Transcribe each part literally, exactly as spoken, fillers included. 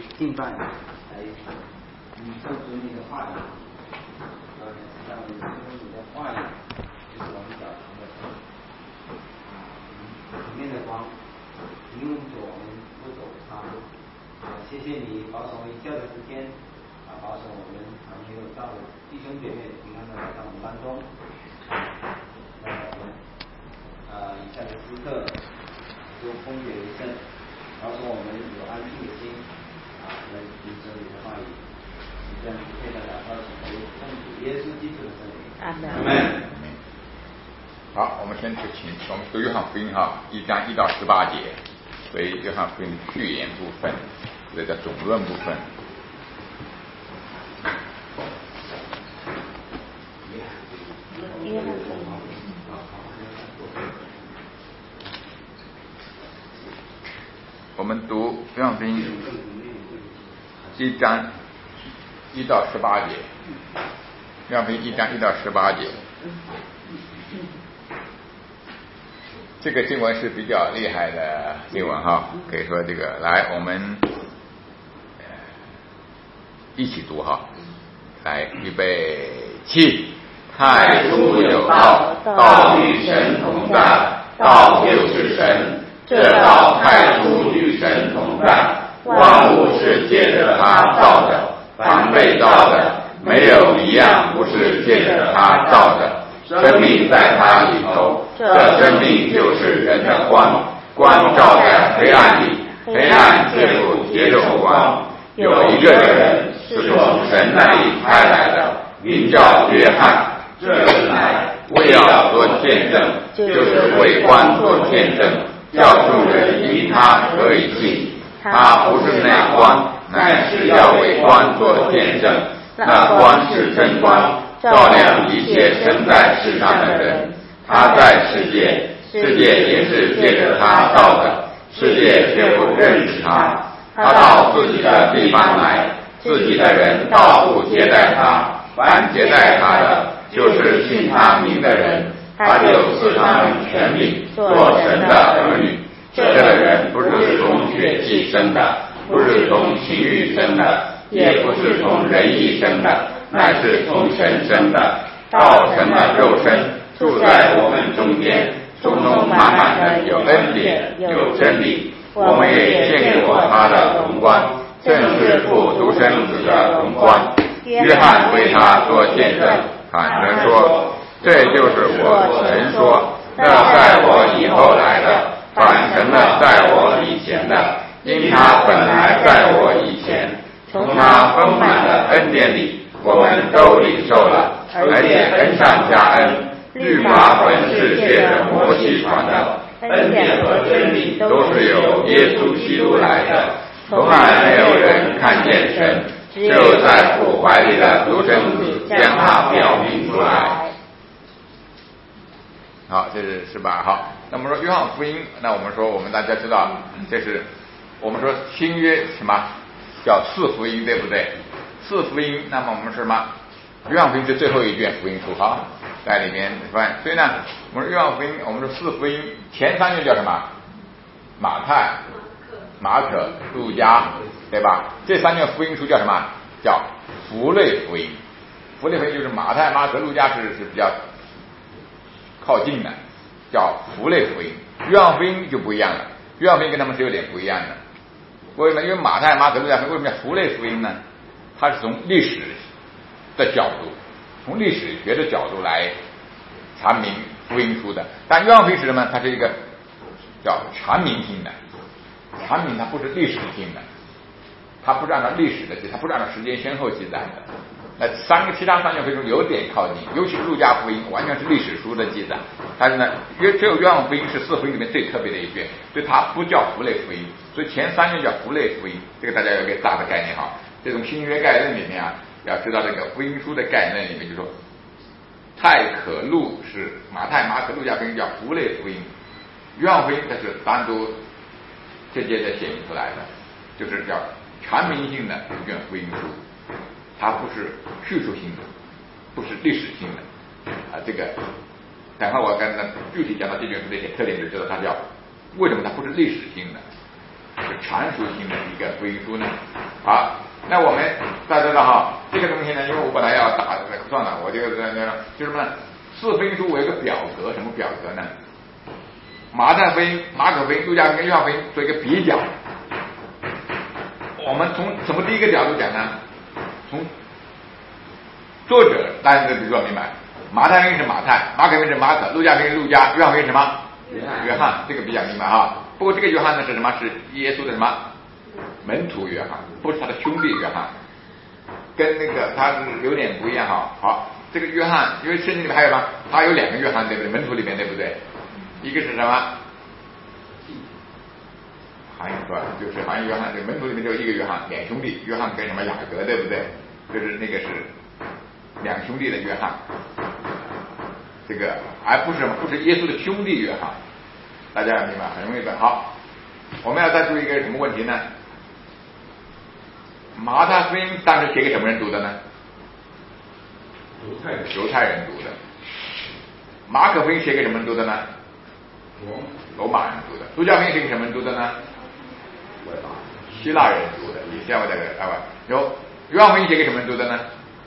敬拜，来领受主你的话语，让我们知道你的话语就是我们脚前的灯，里面的光，引领着我们不走岔路。谢谢你保守一觉的时间，啊，保守我们还没有到的弟兄姐妹平安的来到我们当中。让我们啊以下的时刻都风雨为证，保守我们有安静的心啊来领受你的话语。这样不配的祷告，请求奉主耶稣基督的圣名。阿门。 好，我们先去请我们读约翰福音哈，一章一到十八节，所以约翰福音序言部分，这个叫总论部分。 约翰福音。 我们读约翰福音一章一到十八节，约翰福音一章一到十八节。这个经文是比较厉害的经文哈，可以说这个来我们一起读哈，来预备起。 太初有道，道与神同在，道就是神。这道太初与神同在，万物是借着他造的，凡被造的，没有一样不是借着他造的。生命在他里头，这生命就是人的光，光照在黑暗里，黑暗却不接受光。有一个人是从神那里开来的，名叫约翰。这人来为要做见证，就是为光做见证，叫众人因他可以信。他不是那光，乃是要为光做见证。那光是真光，照亮一切生在世上的人。他在世界，世界也是借着他造的，世界却不认识他。他到自己的地方来，自己的人倒不接待他，凡接待他的，就是信他名的人，他就赐他们权柄做神的儿女。这个人不是从血气生的，不是从情欲生的，也不是从人意生的，乃是从神生的。道成了肉身，住在我们中间，充充满满的有恩典，有真理。我们也见过他的荣光，正是父独生子的荣光。约翰为他做见证，坦诚说：“这就是我曾说，那在我以后来的，反成了在我以前的，因他本来在我以前。从他丰满的恩典里，我们都领受了，而且恩上加恩。律法本是借着摩西传的，恩典和真理都是由耶稣基督来的。从来没有人看见神，只有在父怀里的独生子将他表明出来。” 好，这是十八号。那么说约翰福音，那我们说我们大家知道，这是我们说新约什么叫四福音，对不对？四福音，那么我们是什么？约翰福音是最后一卷福音书，好，在里面翻。所以呢，我们说约翰福音，我们说四福音前三卷叫什么？马太、马可、路加，对吧？这三卷福音书叫什么？叫福类福音。福类福音就是马太、马可、路加是是比较靠近的，叫福类福音。约翰福音就不一样了，约翰福音跟他们是有点不一样的。为什么？因为马太、马可、路加为什么叫福类福音呢？它是从历史的角度，从历史学的角度来阐明福音书的。但约翰福音是什么？它是一个叫阐明性的，阐明它不是历史性的，它不是按照历史的记，它不是按照时间先后记载的。那三个其他三卷福音有点靠近，尤其是路加福音完全是历史书的记载，但是呢，约只有约翰福音是四福音里面最特别的一卷，所以它不叫福类福音，所以前三卷叫福类福音，这个大家有一个大的概念哈。这种新约概论里面啊，要知道这个福音书的概念里面，就说太可路是马太、马可、路加福音叫福类福音，约翰福音它是单独直接的显明出来的，就是叫阐明性的一卷福音书。它不是叙述性的，不是历史性的啊。这个等会我跟他具体讲到这卷书的一些特点，就知道它叫为什么它不是历史性的，是阐述性的一个福音书呢？ 好，那我们大家知道哈，这个东西呢，因为我本来要打算了，我就就什么呢？四福音书我有个表格，什么表格呢？马太福音、马可福音、路加福音跟约翰福音做一个比较。我们从什么第一个角度讲呢？从作者，大家都比较明白，马太福音是马太，马可福音是马可，路加福音是路加，约翰福音是什么？约翰，这个比较明白哈。不过这个约翰呢是什么？是耶稣的什么？门徒约翰，不是他的兄弟约翰，跟那个他是有点不一样哈。好，这个约翰，因为圣经里面还有吗？他有两个约翰，对不对？门徒里面对不对？一个是什么？好像是吧，就是好像约翰，这个门徒里面就有一个约翰，两兄弟，约翰跟什么雅各，对不对？就是那个是两兄弟的约翰，这个而不是什么，不是耶稣的兄弟约翰，大家要明白，很容易的。好，我们要再注意一个什么问题呢？马太福音当时写给什么人读的呢？ 犹太人， 犹太人读的。马可福音写给什么人读的呢？罗马人读的。路加福音写给什么人读的呢？希腊人读的，也叫这个啊不，有约翰福音写给什么人读的呢？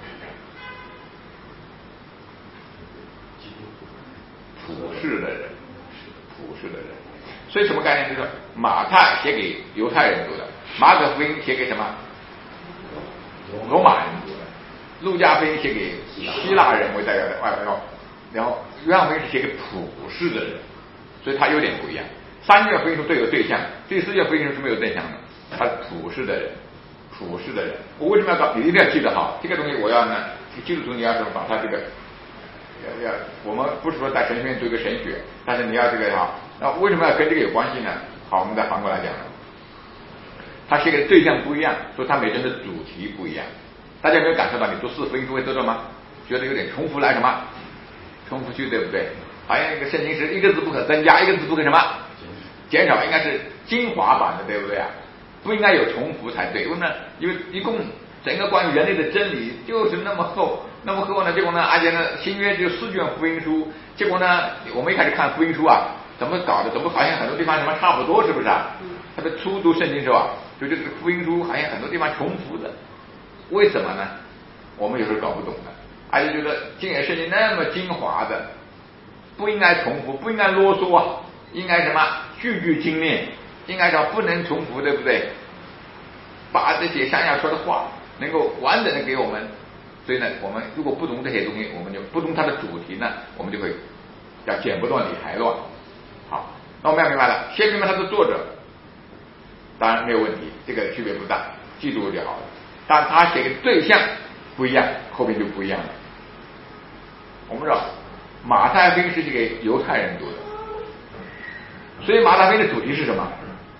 普世的人，普世的人。所以什么概念？就是马太写给犹太人读的，马可福音写给什么？罗马人读的，路加福音写给希腊人为代表的外国，然后约翰福音是写给普世的人，所以它有点不一样。三卷福音书都有对象，第四卷福音书是没有对象的，它是普世的人，普世的人。我为什么要搞？你一定要记得好，这个东西我要呢，基督徒你要是把它这个要要，我们不是说在神学院做一个神学，但是你要这个哈，那为什么要跟这个有关系呢？好，我们再反过来讲。他写给的对象不一样，所以他每个人的主题不一样。大家有没有感受到，你读四福音书会知道吗？觉得有点重复来什么？重复句对不对？好像一个圣经是一个字不可增加，一个字不可什么减少，应该是精华版的，对不对啊？不应该有重复才对。为什么呢？因为一共整个关于人类的真理就是那么厚，那么厚呢？结果呢，而且呢，新约只有四卷福音书，结果呢，我们一开始看福音书啊，怎么搞的？怎么好像很多地方什么差不多，是不是啊？特别初读圣经时候啊，就这个福音书好像很多地方重复的，为什么呢？我们有时候搞不懂的，而且觉得经典圣经那么精华的，不应该重复，不应该啰嗦啊，应该什么句句精炼，应该说不能重复，对不对？把这些想要说的话能够完整的给我们，所以呢，我们如果不懂这些东西，我们就不懂它的主题呢，我们就会叫剪不断理还乱。好，那我们要明白了，先明白它的作者，当然没有问题，这个区别不大，记住就好了。但他写的对象不一样，后面就不一样了。我们知道马太福音是写给犹太人读的，所以马太福音的主题是什么？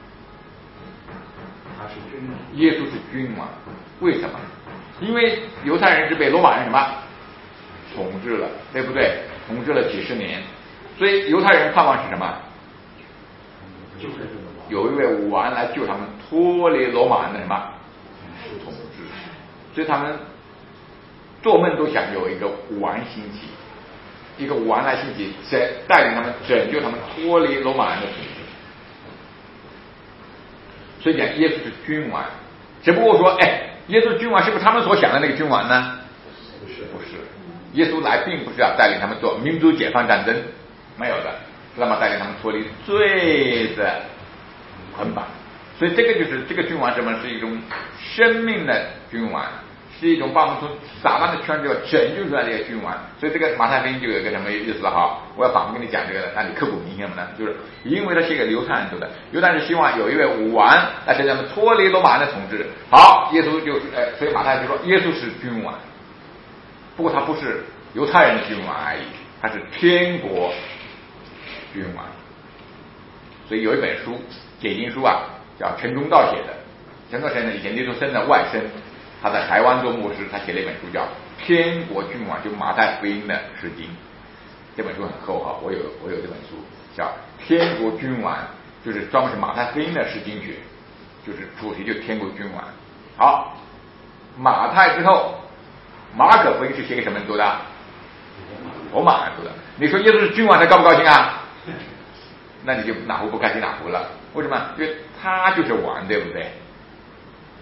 他是君王， 耶稣是君王。为什么？因为犹太人是被罗马人什么统治了，对不对？统治了几十年，所以犹太人盼望是什么？ 就是有一位王来救他们脱离罗马人的什么统治，所以他们做梦都想有一个王兴起，一个王来兴起，带领他们拯救他们脱离罗马人的统治。所以讲耶稣是君王，只不过说，哎，耶稣君王是不是他们所想的那个君王呢？ 不是， 不是。耶稣来并不是要带领他们做民族解放战争，没有的，是他们带领他们脱离罪的捆绑。所以这个就是这个君王什么？是一种生命的君王，是一种把我们从撒旦的圈子拯救出来的一个君王。所以这个马太福音就有一个什么意思哈？我要反复跟你讲这个，让你刻骨铭心什么呢？就是因为他是一个犹太人读的，犹太人希望有一位王来使他们脱离罗马人的统治。好，耶稣就是呃，所以马太就说耶稣是君王，不过他不是犹太人的君王而已，他是天国君王。所以有一本书解经书啊，叫陈忠道写的。陈道先生以前李宗盛的外甥，他在台湾做牧师，他写了一本书叫《天国君王》，就马太福音的诗经。这本书很厚哈，我有我有这本书叫《天国君王》，就是专门是马太福音的诗经学，就是主题就是天国君王。好，马太之后，马可福音是写给什么人读的？罗马人读的。你说耶稣是君王，他高不高兴啊？那你就哪壶不开提哪壶了。为什么？因为他就是王，对不对？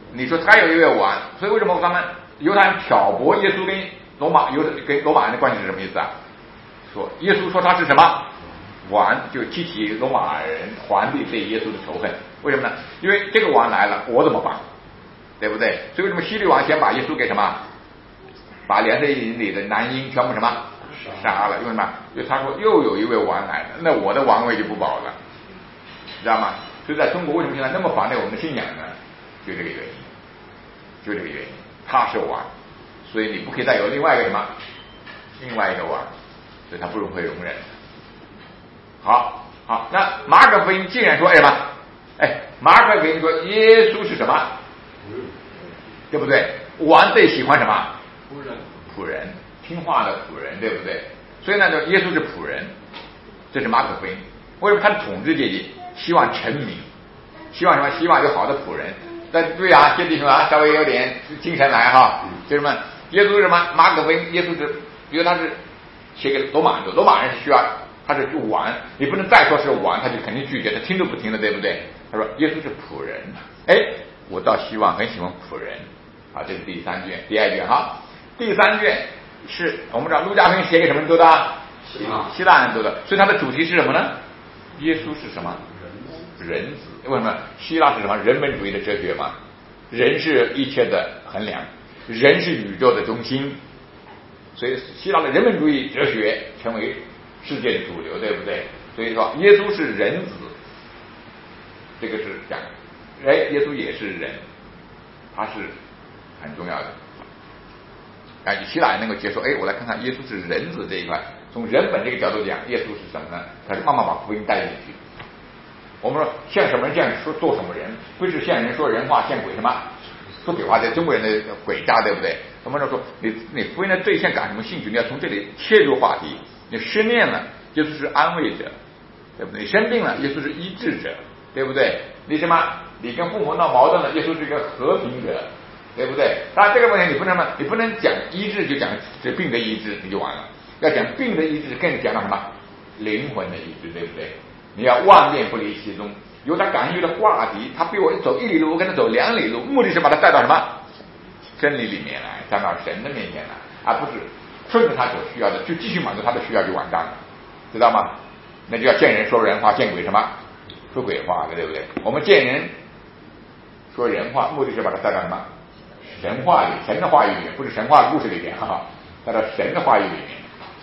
你说他有一位王，所以为什么他们犹太人挑拨耶稣跟罗马犹跟罗马人的关系是什么意思啊？说耶稣说他是什么王，就激起罗马人皇帝对耶稣的仇恨。为什么呢？因为这个王来了，我怎么办？对不对？所以为什么希律王先把耶稣给什么？把两岁营里的男婴全部什么杀了？因为什么？因为他说又有一位王来了，那我的王位就不保了，知道吗？所以在中国为什么现在那么反对我们的信仰呢？就这个原因，就这个原因，他是王，所以你不可以再有另外一个什么，另外一个王，所以他不会容忍。好，好，那马可福音既然说什么？哎，马可福音说耶稣是什么？对不对？王最喜欢什么？ 仆人， 仆人，听话的仆人，对不对？所以呢，就耶稣是仆人，这是马可福音。为什么他是统治阶级？希望臣民，希望什么？希望有好的仆人。但对啊，这弟兄啊，稍微有点精神来哈，就什么？耶稣是什么？马可福音，耶稣是，因为他是写给罗马人的，罗马人是需要他是王，你不能再说是王，他就肯定拒绝，他听都不听了，对不对？他说耶稣是仆人，哎，我倒希望很喜欢仆人啊，这是第三卷，第二卷哈，第三卷是我们知道路加福音写给什么人读的？ 希腊希腊人读的，所以它的主题是什么呢？耶稣是什么？人子。为什么？希腊是什么？人本主义的哲学嘛，人是一切的衡量，人是宇宙的中心，所以希腊的人本主义哲学成为世界的主流，对不对？所以说耶稣是人子，这个是讲，哎，耶稣也是人，他是很重要的。哎，希腊人能够接受，哎，我来看看耶稣是人子这一块，从人本这个角度讲，耶稣是什么呢？他是慢慢把福音带进去。我们说像什么人这样说做什么人，不是像人说人话，像鬼什么说鬼话，在中国人的鬼诈，对不对？我们说说你你福音的对象感什么兴趣，你要从这里切入话题。你失恋了，耶稣是安慰者，对不对？你生病了，耶稣是医治者，对不对？你什么？你跟父母闹矛盾了，耶稣是一个和平者，对不对？当然这个问题你不能什么，你不能讲医治就讲这病的医治你就完了，要讲病的医治更讲到什么灵魂的医治，对不对？你要万变不离其宗，有他感兴趣的话题，他比我走一里路，我跟他走两里路，目的是把他带到什么真理里面来，带到神的面前来，而不是顺着他所需要的就继续满足他的需要就完蛋了，知道吗？那就要见人说人话，见鬼什么说鬼话，对不对？我们见人说人话，目的是把他带到什么神话里，神的话语里面，不是神话故事里面，哈哈，带到神的话语里面。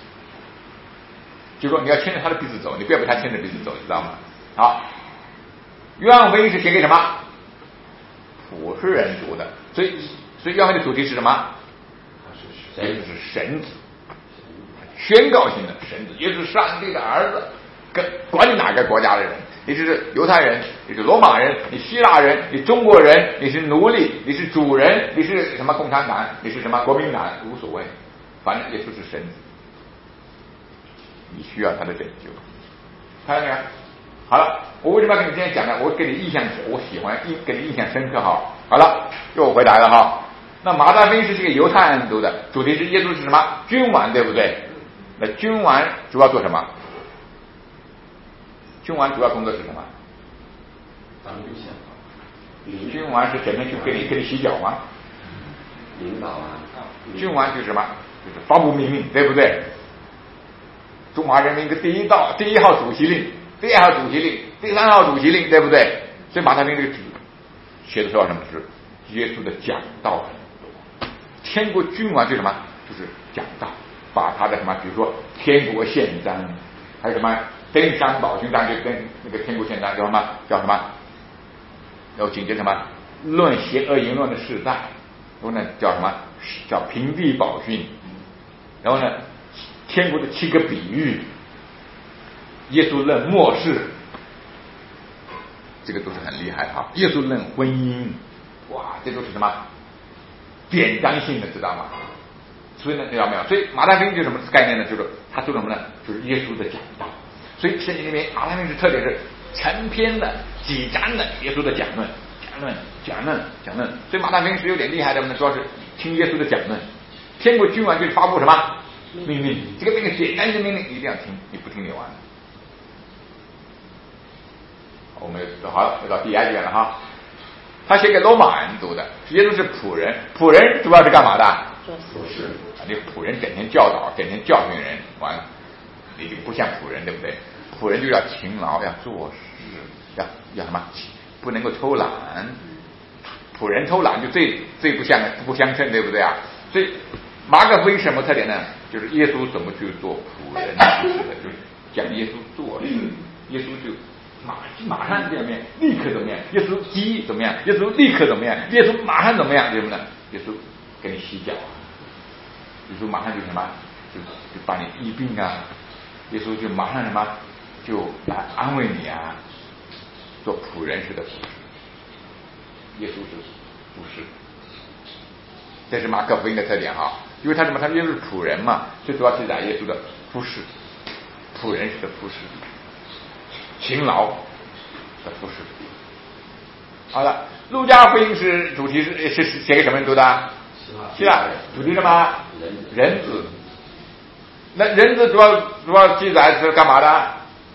就说你要牵着他的鼻子走，你不要被他牵着鼻子走，知道吗？好，约翰福音是写给什么普世人读的，所以所以约翰的主题是什么？耶稣是神子，宣告性的神子，耶稣是上帝的儿子，跟管你哪个国家的人，你是犹太人，你是罗马人，你希腊人，你中国人，你是奴隶，你是主人，你是什么共产党，你是什么国民党，无所谓，反正耶稣是神子，你需要他的拯救，看到没有？好了，我为什么要跟你今天讲呢？我给你印象，我喜欢印给你印象深刻哈。好了，又回来了哈。那马太福音是这个犹太人读的，主题是耶稣是什么君王，对不对？那君王主要做什么？君王主要工作是什么？ 当律宪法。 君王是整天去给你给你洗脚吗？ 领导啊。 君王就是什么？就是发布命令，对不对？中华人民的第一道第一号主席令，第二号主席令，第三号主席令，对不对？所以马太福音这个纸写的说什么？是耶稣的讲道很多。天国君王就是什么？就是讲道，把他的什么，比如说天国宪章，还有什么登山宝训章，就跟那个天国宪章叫什么？叫什么？然后紧接着什么？论邪恶淫乱的世代，然后呢叫什么？叫平地宝训，然后呢？天国的七个比喻，耶稣论末世，这个都是很厉害哈。耶稣论婚姻，哇，这都是什么典章性的，知道吗？所以呢，知道没有？所以马太福音就是什么概念呢？就是他说什么呢？就是耶稣的讲道。所以圣经里面马太福音是特点是成篇的、几章的耶稣的讲论、讲论、讲论、讲论。所以马太福音是有点厉害的，主要是听耶稣的讲论。天国君王就是发布什么？命令，这个命令简单的命令你一定要听，你不听你完了。我们好了，又到第二卷了哈。 他写给罗马人读的。耶稣是仆人，仆人主要是干嘛的？ 做事。你仆人整天教导，整天教训人，完了你就不像仆人，对不对？仆人就要勤劳，要做事，要要什么？不能够偷懒。仆人偷懒就最最不相不相称，对不对啊？所以马可福音什么特点呢？就是耶稣怎么去做仆人的，就是讲耶稣做事，耶稣就马马上怎么样，立刻怎么样？耶稣鸡怎么样？耶稣立刻怎么样？耶稣马上怎么样？对不对？耶稣给你洗脚，耶稣马上就什么？就就帮你医病啊！耶稣就马上什么？就来安慰你啊！做仆人式的服侍，耶稣是服侍，这是马可福音的特点哈。因为他什么？他耶稣是仆人嘛，最主要记载耶稣的服侍，仆人式的服侍，勤劳的服侍。好了，路加福音是主题是是是写给什么人读的？希腊人。主题什么？人子。那人子主要主要记载是干嘛的？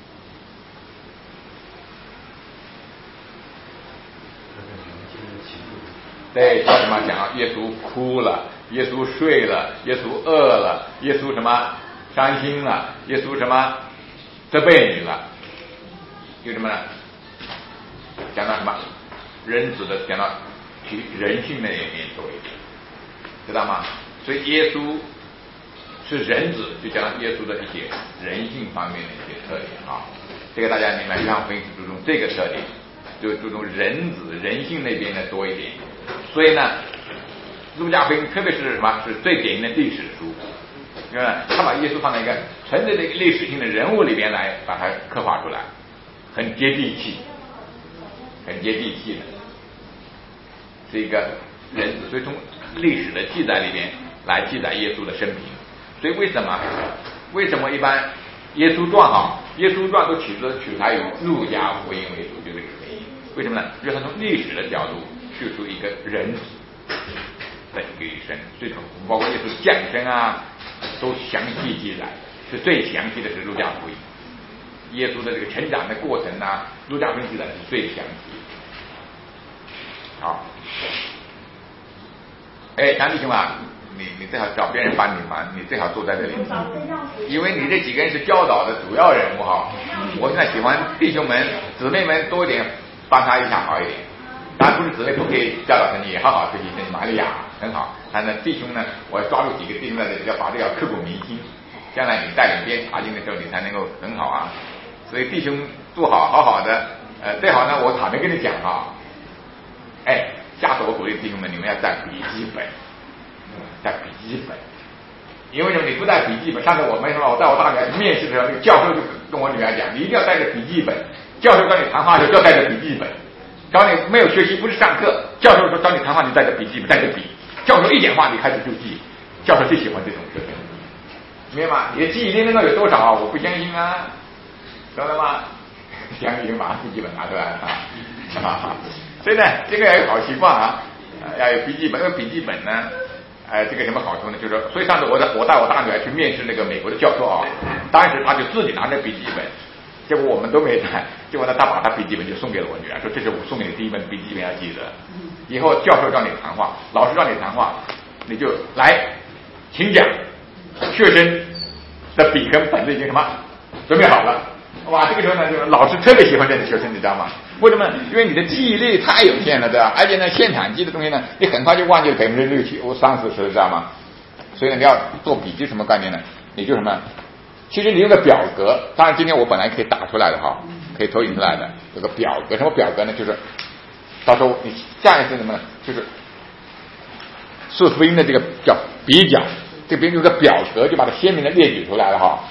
对，叫什么？讲耶稣哭了，耶稣睡了，耶稣饿了，耶稣什么伤心了，耶稣什么责备你了，有什么呢？讲到什么人子的，讲到人性那一面多一点，知道吗？所以耶稣是人子，就讲到耶稣的一些人性方面的一些特点啊。这个大家明白，约翰福音是注重这个特点，就注重人子人性那边的多一点。所以呢，路加福音特别是什么？是最典型的历史书，因为他把耶稣放在一个纯粹的历史性的人物里边来把它刻画出来，很接地气，很接地气的，是一个人子。所以从历史的记载里边来记载耶稣的生平。所以为什么为什么一般耶稣传哈，耶稣传都取自取材于路加福音为主，就这个原因。为什么呢？因为他从历史的角度叙述一个人子的一个一生，所以包括耶稣降生啊，都详细记载。是最详细的是路加福音，耶稣的这个成长的过程啊，路加福音记载是最详细。好，哎，张弟兄啊，你你最好找别人帮你忙，你最好坐在这里，因为你这几个人是教导的主要人物哈。我现在喜欢弟兄们姊妹们多一点帮他一下好一点。当然不是姊妹不可以教导他，你也好好学习玛利亚很好。但是弟兄呢，我要抓住几个弟兄在这里，要把这个刻骨铭心，将来你带领别人查经的时候，你才能够很好啊。所以弟兄做好好好的，呃，最好呢，我坦白跟你讲哈，哎，下次我鼓励弟兄们，你们要带笔记本，带笔记本，因为什么？你不带笔记本，上次我没什么，我带我大女儿去面试的时候，那个教授就跟我女儿讲，你一定要带着笔记本，教授跟你谈话的时候要带着笔记本。找你没有学习，不是上课，教授说找你谈话，你带着笔记本，带着笔，教授一讲话你开始就记，教授最喜欢这种事情，明白吗？你的记忆力能够有多少啊？我不相信啊，晓得吗？相信把笔记本拿出来啊！所以呢，这个要有好习惯啊，要有笔记本。因为笔记本呢，呃，这个什么好处呢？就是说，所以上次我的我带我大女儿去面试那个美国的教授啊，当时他就自己拿着笔记本。结果我们都没带，结果呢，他把他笔记本就送给了我女儿，说这是我送给你第一本笔记本，要记得。以后教授让你谈话，老师让你谈话，你就来，请讲。学生的笔跟本子已经什么准备好了，哇，这个时候呢，就是老师特别喜欢这样的学生，你知道吗？为什么？因为你的记忆力太有限了，对吧？而且呢，现场记的东西呢，你很快就忘记了百分之六七、三四十，知道吗？所以呢，你要做笔记什么概念呢？你就什么？其实你用个表格，当然今天我本来可以打出来的哈，可以投影出来的。有个表格，什么表格呢？就是到时候你下一次什么呢？就是四福音的这个叫比较，这边有个表格，就把它鲜明的列举出来了哈。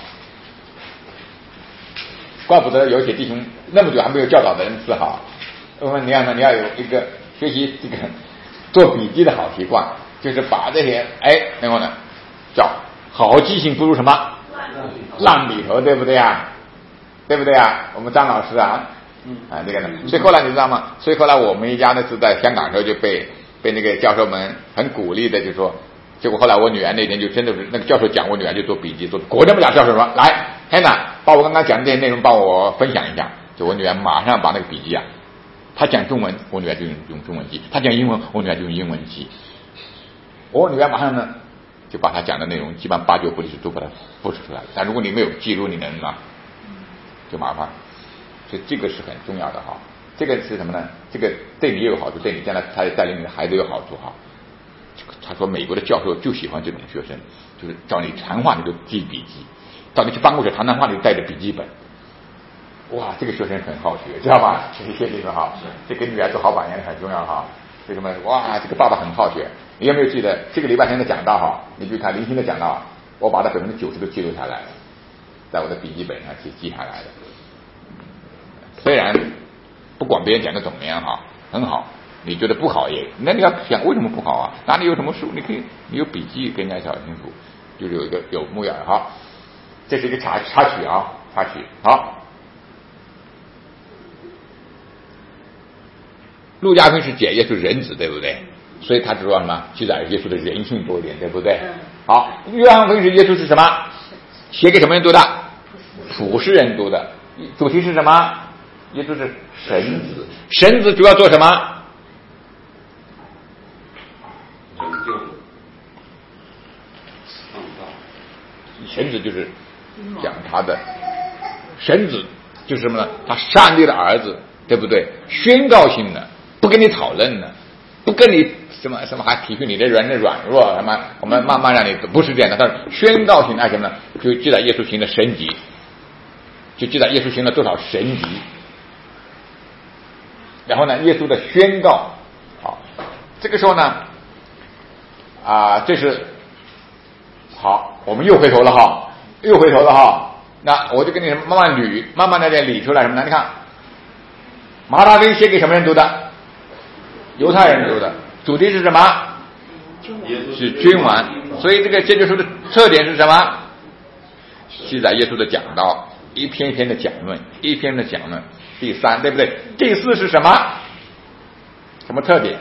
怪不得有些弟兄那么久还没有教导的人自豪。我说你看呢，你要有一个学习这个做笔记的好习惯，就是把这些哎，然后呢叫好记性不如什么？烂笔头，对不对啊？对不对啊？我们张老师啊，啊这个呢，所以后来你知道吗？所以后来我们一家呢是在香港的时候就被被那个教授们很鼓励的，就说，结果后来我女儿那天就真的是那个教授讲，我女儿就做笔记，做果真不假。教授说来，黑娜，把我刚刚讲的这些内容帮我分享一下，就我女儿马上把那个笔记啊他讲中文，我女儿就用用中文记；他讲英文，我女儿就用英文记。我女儿马上呢就把他讲的内容基本上八九不离十都把它复述出来了。但如果你没有记录，你能吗？就麻烦。所以这个是很重要的哈。这个是什么呢？这个对你也有好处，对你将来他带领你的孩子有好处哈。他说美国的教授就喜欢这种学生，就是找你谈话你就记笔记，到你去办公室谈谈话你就带着笔记本。哇，这个学生很好学，知道吧？这些地方哈，这给女儿做好榜样很重要哈。为什么？哇，这个爸爸很好学。你有没有记得这个礼拜天的讲道哈？你去看零星的讲道，我把它百分之九十都记录下来了，在我的笔记本上记记下来的。虽然不管别人讲的怎么样哈，很好，你觉得不好也，那你要想为什么不好啊？哪里有什么书？你可以，你有笔记跟人家讲清楚，就是有一个有目眼哈。这是一个插插曲啊，插曲好。路加福音是解耶稣人子，对不对？所以他主要什么？记载耶稣的人性多一点，对不对？好，约翰福音是耶稣是什么？写给什么人读的？普世人读的。主题是什么？耶稣是神子。神子主要做什么？ 拯救、创造。 神子就是讲他的，神子就是什么呢？他上帝的儿子，对不对？宣告性的。不跟你讨论的，不跟你什么什么还体恤你的人的软弱什么，我们慢慢让你不是这样的。但是宣告性爱什么呢？就记载耶稣行的神迹，就记载耶稣行了多少神迹。然后呢，耶稣的宣告，好，这个时候呢，啊，这是好，我们又回头了哈，又回头了哈。那我就跟你慢慢捋，慢慢的理出来什么呢？你看，马太福音写给什么人读的？犹太人读的，主题是什么？是君王。所以这个解经书的特点是什么？记载耶稣的讲道，一篇一篇的讲论，一篇的讲论。第三，对不对？第四是什么？什么特点？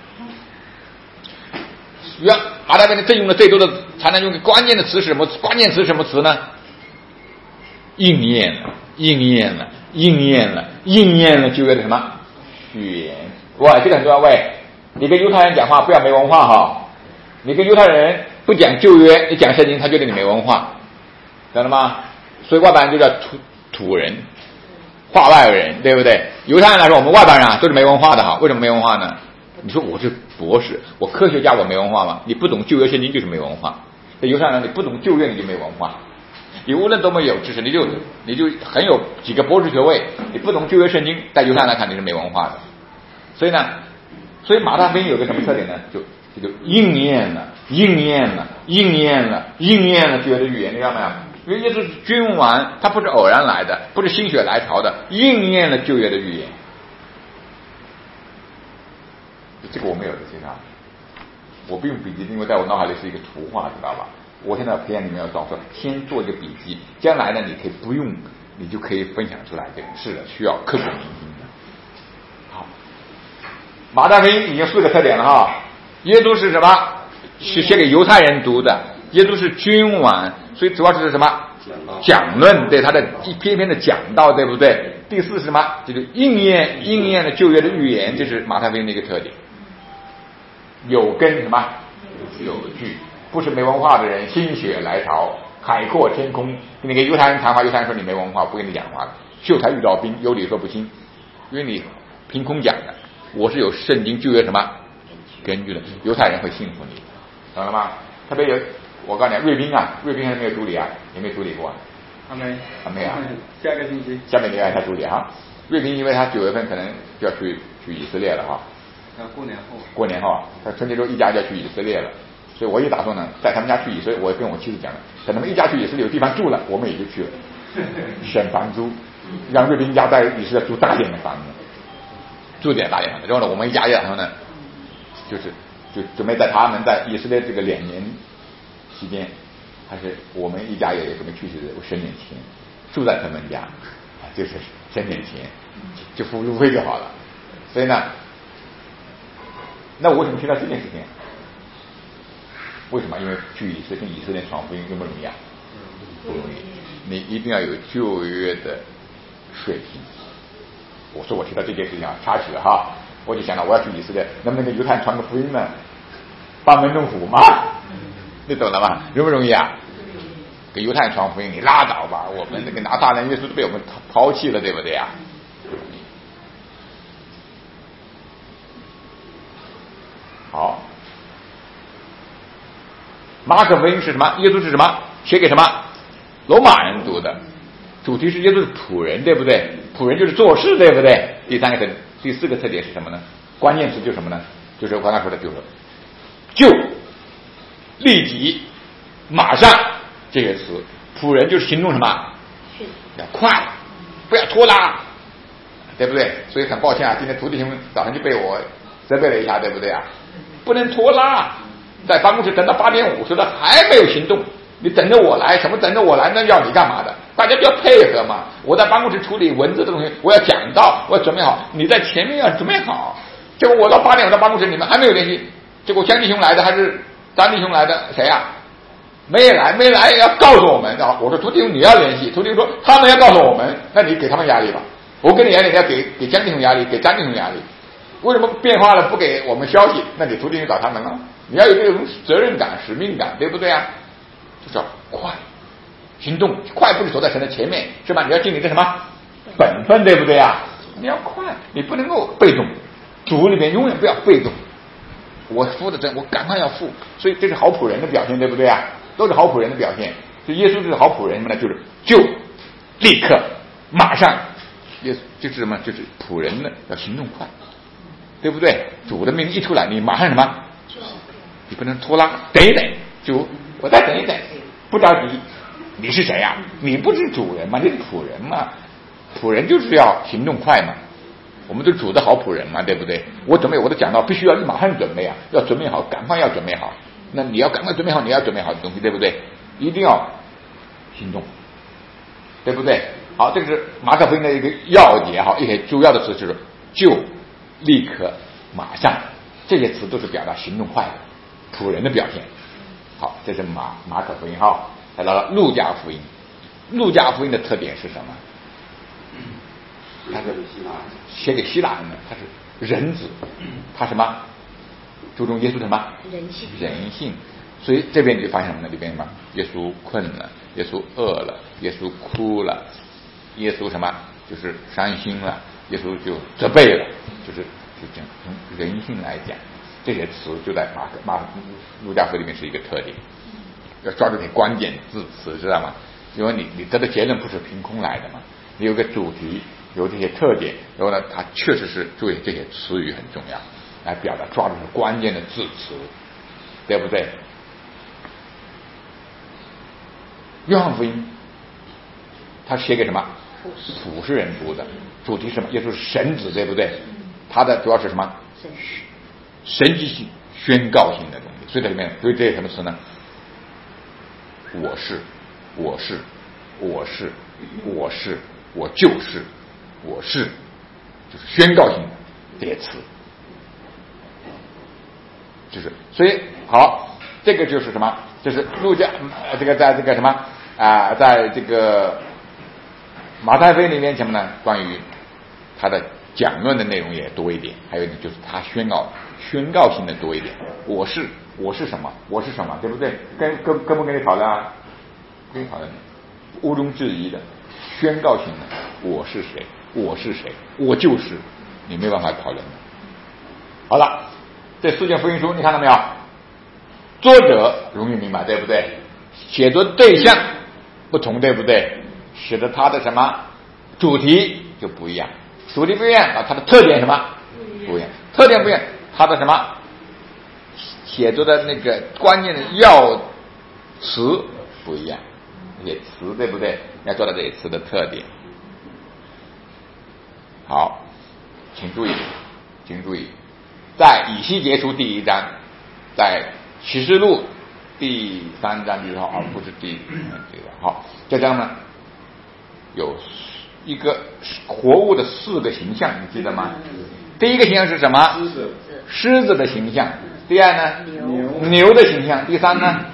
要马太福音正用的最多的，常常用的关键的词是什么？关键词是什么词呢？应验了，应验了，应验了，应验了，旧约的什么？预言。哇，这个很重要。喂，你跟犹太人讲话不要没文化哈，你跟犹太人不讲旧约，你讲圣经，他觉得你没文化，知道了吗？所以外邦人就叫土土人，话外人，对不对？犹太人来说，我们外邦人啊都是没文化的哈。为什么没文化呢？你说我是博士，我科学家，我没文化吗？你不懂旧约圣经就是没文化。在犹太人，你不懂旧约你就没文化。你无论多么有知识，你就你就很有几个博士学位，你不懂旧约圣经，在犹太人来看你是没文化的。所以呢，所以马太福音有个什么特点呢？就这就应验了，应验了，应验了，应验了旧约的预言，你看到没有？因为耶稣是君王，他不是偶然来的，不是心血来潮的，应验了旧约的预言。这个我没有的，其他我不用笔记，因为在我脑海里是一个图画，知道吧？我现在培养你们要照说，先做一个笔记，将来呢你可以不用，你就可以分享出来。这个是的，需要刻骨铭心的。好，马太福音已经四个特点了哈。耶稣是什么？是写给犹太人读的。耶稣是君王，所以主要是什么？讲论，对他的一篇篇的讲道，对不对？第四是什么？就是应验应验了旧约的预言，这是马太福音的一个特点。有根什么？有据，不是没文化的人，心血来潮，海阔天空。你给犹太人谈话，犹太人说你没文化，不跟你讲话的。秀才遇到兵，有理说不清，因为你凭空讲的。我是有圣经旧约什么根据的，犹太人会信服你，懂了吗？特别有，我告诉你，瑞斌啊，瑞斌还没有主理啊，有没有主理过？ 还没， 还没啊。 下个星期， 下面你让他主理哈。瑞斌因为他九月份可能就要去去以色列了哈。 要过年后。过年后啊，他春节之后一家就要去以色列了，所以我也打算呢，带他们家去以色列。我跟我妻子讲了，等他们一家去以色列有地方住了，我们也就去了，省房租，让瑞斌家在以色列租大点的房子。住点大点房子，然后呢，我们一家也打算呢，就是就准备在他们在以色列这个两年期间，还是我们一家也准备去世的，我省点钱，住在他们家，就是省点钱，就付路费就好了。所以呢，那我为什么听到这件事情？为什么？因为去以色列跟以色列传福音容不容易啊？不容易，你一定要有旧约的水平。 我说我提到这件事情啊，插曲哈，我就想到我要去以色列，能不能给犹太人传个福音呢？班门弄斧嘛，你懂了吗？容不容易啊？给犹太人传福音，你拉倒吧！我们那个拿大人耶稣都被我们抛弃了，对不对啊？好，马可福音是什么？耶稣是什么？写给什么？罗马人读的，主题是耶稣是仆人，对不对？仆人就是做事，对不对？第三个特点，第四个特点是什么呢？关键词就是什么呢？就是我刚才说的，就是就、立即、马上这些词。仆人就是行动什么？要快，不要拖拉，对不对？所以很抱歉啊，今天徒弟兄早上就被我责备了一下，对不对啊？不能拖拉，在办公室等到八点五十了还没有行动，你等着我来，什么等着我来？那要你干嘛的？大家就要配合嘛。我在办公室处理文字的东西，我要讲到，我要准备好，你在前面要准备好。结果我到八点我到办公室，你们还没有联系，结果江弟兄来的还是张弟兄来的，谁呀、啊？没来，没来要告诉我们。我说徒弟兄你要联系，徒弟兄说他们要告诉我们，那你给他们压力吧。我给你压力，你要给给江弟兄压力，给张弟兄压力。为什么变化了不给我们消息？那你徒弟兄找他们了，你要有这种责任感、使命感，对不对啊？就是要快，行动快，不是走在神的前面，是吧？你要尽你的什么本分，对不对啊？你要快，你不能够被动。主里面永远不要被动。我负的真，我赶快要负，所以这是好仆人的表现，对不对啊？都是好仆人的表现。所以耶稣是好仆人，什么呢？就是就立刻马上，耶稣就是什么？就是仆人呢要行动快，对不对？主的命一出来，你马上什么？你不能拖拉，等一等，主，我再等一等，不着急。你是谁呀、啊？你不是主人吗？你是仆人嘛？仆人就是要行动快嘛。我们都主的好仆人嘛，对不对？我准备我的讲道必须要马上准备啊，要准备好，赶快要准备好。那你要赶快准备好你要准备好的东西，对不对？一定要行动，对不对？好，这个是马可福音的一个要节，好，一些主要的词就是就、立刻、马上，这些词都是表达行动快的仆人的表现。好，这是马马可福音哈。来到了路加福音，路加福音的特点是什么？他是写给希腊人的，他是人子，他什么注重耶稣什么人性， 人性。所以这边你就发现什么呢？里边什么？耶稣困了，耶稣饿了，耶稣哭了，耶稣什么就是伤心了，耶稣就责备了，就是就讲从人性来讲，这些词就在马可马路加福音里面是一个特点，要抓住点关键字词，知道吗？因为你你得的结论不是凭空来的嘛，你有个主题。有这些特点，然后呢，它确实是注意这些词语很重要，来表达抓住关键的字词，对不对？约翰福音，他写给什么？普世人读的，主题是什么？耶稣是神子，对不对？他的主要是什么？神迹性、宣告性的东西。所以在里面，所以这些什么词呢？我是，我是，我是，我是，我就是。我是，就是宣告性的这些词，就是所以好，这个就是什么？就是路加，呃，这个在这个什么啊、呃，在这个马太福音里面什么呢？关于他的讲论的内容也多一点，还有呢就是他宣告宣告性的多一点。我是我是什么？我是什么？对不对？跟跟跟不跟你讨论啊？跟你讨论，毋庸置疑的宣告性的，我是谁？我是谁？我就是，你没办法讨论的。好了，这四卷福音书你看到没有？作者容易明白，对不对？写作对象不同，对不对？使得它的什么主题就不一样，主题不一样啊，它的特点什么不一样？特点不一样，它的什么写作的那个关键的要词不一样，这些词对不对？要做到这些词的特点。好，请注意，请注意，在以西结书第一章，在启示录第三章之后，而不是第这个好，这章呢有一个活物的四个形象，你记得吗？第一个形象是什么？狮子，狮子的形象。第二呢，牛，牛的形象。第三呢，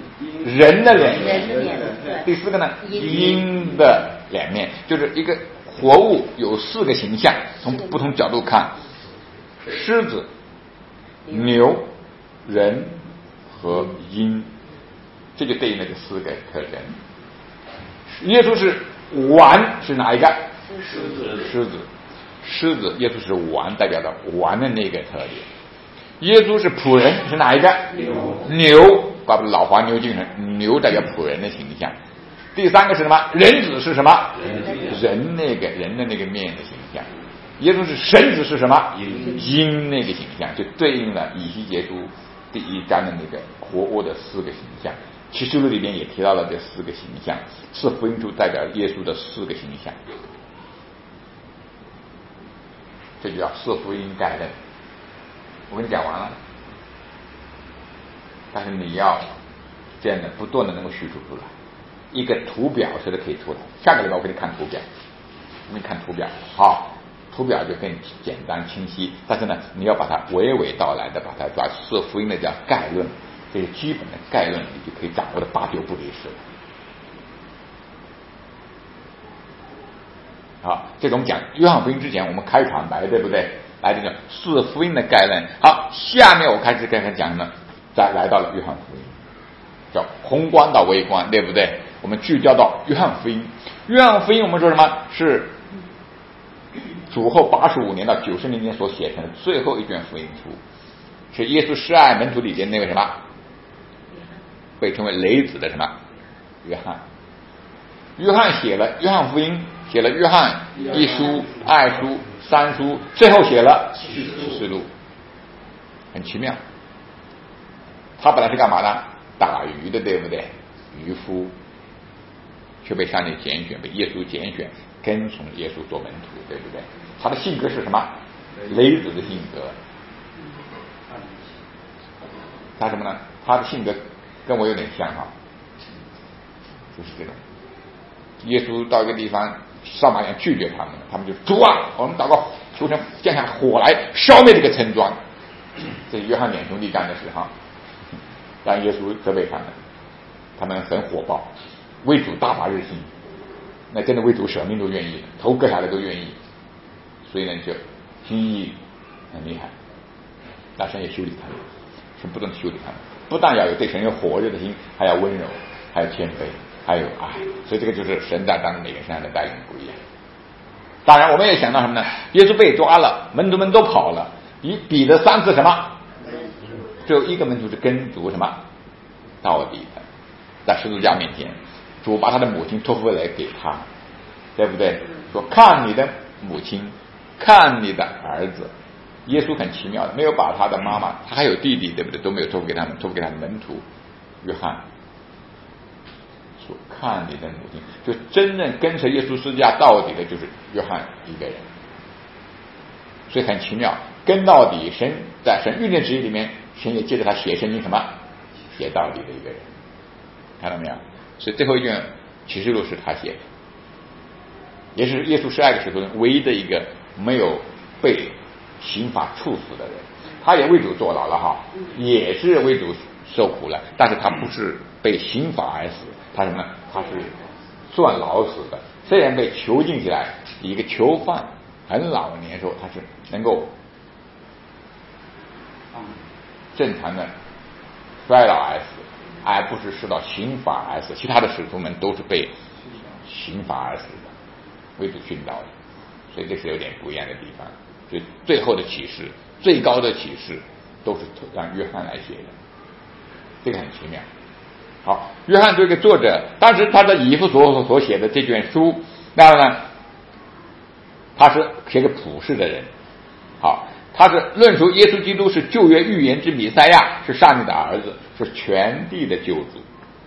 人的脸面。第四个呢，鹰的脸面，就是一个活物有四个形象，从不同角度看，狮子、牛、人和鹰，这就对应了这四个特征。耶稣是丸，是哪一个？ 狮子， 狮子，狮子，耶稣是丸，代表着丸的那个特点。耶稣是仆人，是哪一个？ 牛， 牛，把老黄牛精神，牛代表仆人的形象。第三个是什么？人子是什么？人那个人的那个面的形象。耶稣是神子是什么？鹰那个形象，就对应了以西结书第一章的那个活物的四个形象。启示录里边也提到了这四个形象，四福音书代表耶稣的四个形象，这就叫四福音概论。我跟你讲完了，但是你要这样的不断的能够叙述出来，一个图表似的可以出来。下个礼拜我给你看图表，我给你看图表，好，图表就更简单清晰，但是呢，你要把它娓娓道来的把它把四福音的叫概论，这些基本的概论你就可以掌握的八九不离十了。好，这种讲约翰福音之前我们开场白，对不对？来这个四福音的概论。好，下面我开始跟他讲呢，再来到了约翰福音，叫宏观到微观，对不对？我们聚焦到约翰福音。约翰福音我们说什么？是主后八十五年到九十年间所写成的最后一卷福音书，是耶稣十二门徒里边那个什么，被称为雷子的什么约翰。约翰写了约翰福音，写了约翰一书、二书、三书，最后写了启示录，很奇妙。他本来是干嘛的？打鱼的，对不对？渔夫，却被上帝拣选，被耶稣拣选，跟从耶稣做门徒，对不对？他的性格是什么？雷子的性格。他什么呢？他的性格跟我有点像哈，就是这种。耶稣到一个地方，撒玛利亚拒绝他们，他们就主啊，我们祷告求神降下火来烧灭这个村庄。这是约翰两兄弟干的事哈，让耶稣责备他们，他们很火爆，为主大发热心，那真的为主舍命都愿意，头割下来都愿意，所以呢就心意很厉害，大神也修理他们，是不断的修理他们，不但要有对神有火热的心，还要温柔，还有谦卑，还有爱，所以这个就是神在当中每个身上的带领不一样。当然我们也想到什么呢？耶稣被抓了，门徒们都跑了，以彼得三次什么？只有一个门徒是跟主什么到底的，在十字架面前，主把他的母亲托付来给他，对不对？说看你的母亲，看你的儿子。耶稣很奇妙的，没有把他的妈妈，他还有弟弟，对不对？都没有托付给他们，托付给他的门徒约翰。说看你的母亲，就真正跟随耶稣十字架到底的就是约翰一个人。所以很奇妙，跟到底，神在神预定旨意里面，神也借着他写圣经什么写到底的一个人，看到没有？所以最后一卷启示录是他写的，也是耶稣十二个使徒人唯一的一个没有被刑罚处死的人。他也为主坐牢了哈，也是为主受苦了，但是他不是被刑罚而死，他什么呢？他是算老死的。虽然被囚禁起来，一个囚犯很老年的时候，他是能够正常的衰老而死，而不是受到刑罚而死。其他的使徒们都是被刑罚而死的，为主殉道的，所以这是有点不一样的地方。所以最后的启示，最高的启示都是让约翰来写的，这个很奇妙。好，约翰这个作者，当时他的以弗所所写的这卷书，那么呢，他是写个普世的人。好，他是论述耶稣基督是旧约预言之弥赛亚，是上帝的儿子，是全地的救主。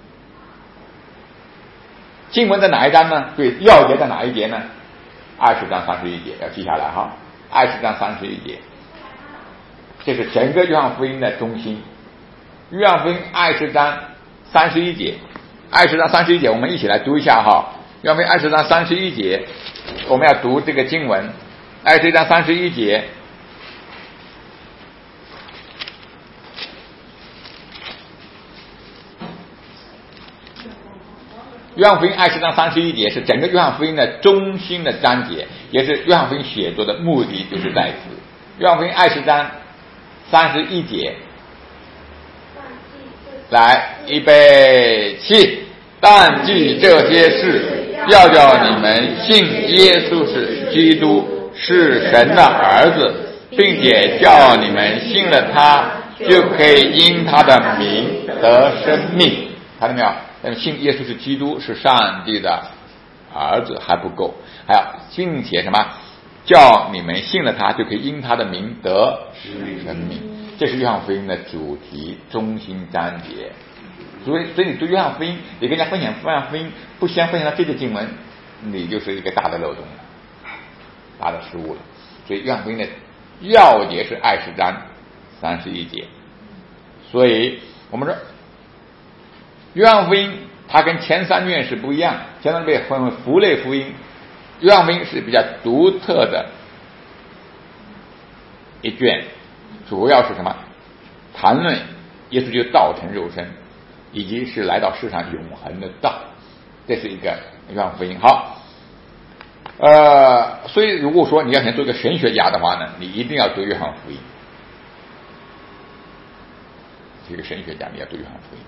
经文在哪一章呢？对，要节在哪一节呢？二十章三十一节，要记下来哈。二十章三十一节，这是整个约翰福音的中心。约翰福音二十章三十一节，二十章三十一节，我们一起来读一下哈。约翰福音二十章三十一节，我们要读这个经文。二十章三十一节， 约翰福音二十章三十一节是整个约翰福音的中心的章节，也是约翰福音写作的目的，就是在此。约翰福音二十章三十一节，来，预备起！但记这些事，要叫你们信耶稣是基督，是神的儿子，并且叫你们信了他，就可以因他的名得生命。看到没有？信耶稣是基督，是上帝的儿子还不够，还要并且什么？叫你们信了他，就可以因他的名得生命。这是约翰福音的主题中心章节。所以，所以你读约翰福音，你跟人家分享约翰福音，不先分享到这节经文，你就是一个大的漏洞了，大的失误了。所以约翰福音的要节是二十章三十一节。所以我们说，约翰福音它跟前三卷是不一样，前三被分为福类福音，约翰福音是比较独特的一卷，主要是什么？谈论耶稣基督道成肉身，以及是来到世上永恒的道，这是一个约翰福音。好，呃，所以如果说你要想做一个神学家的话呢，你一定要读约翰福音。这个神学家你要读约翰福音。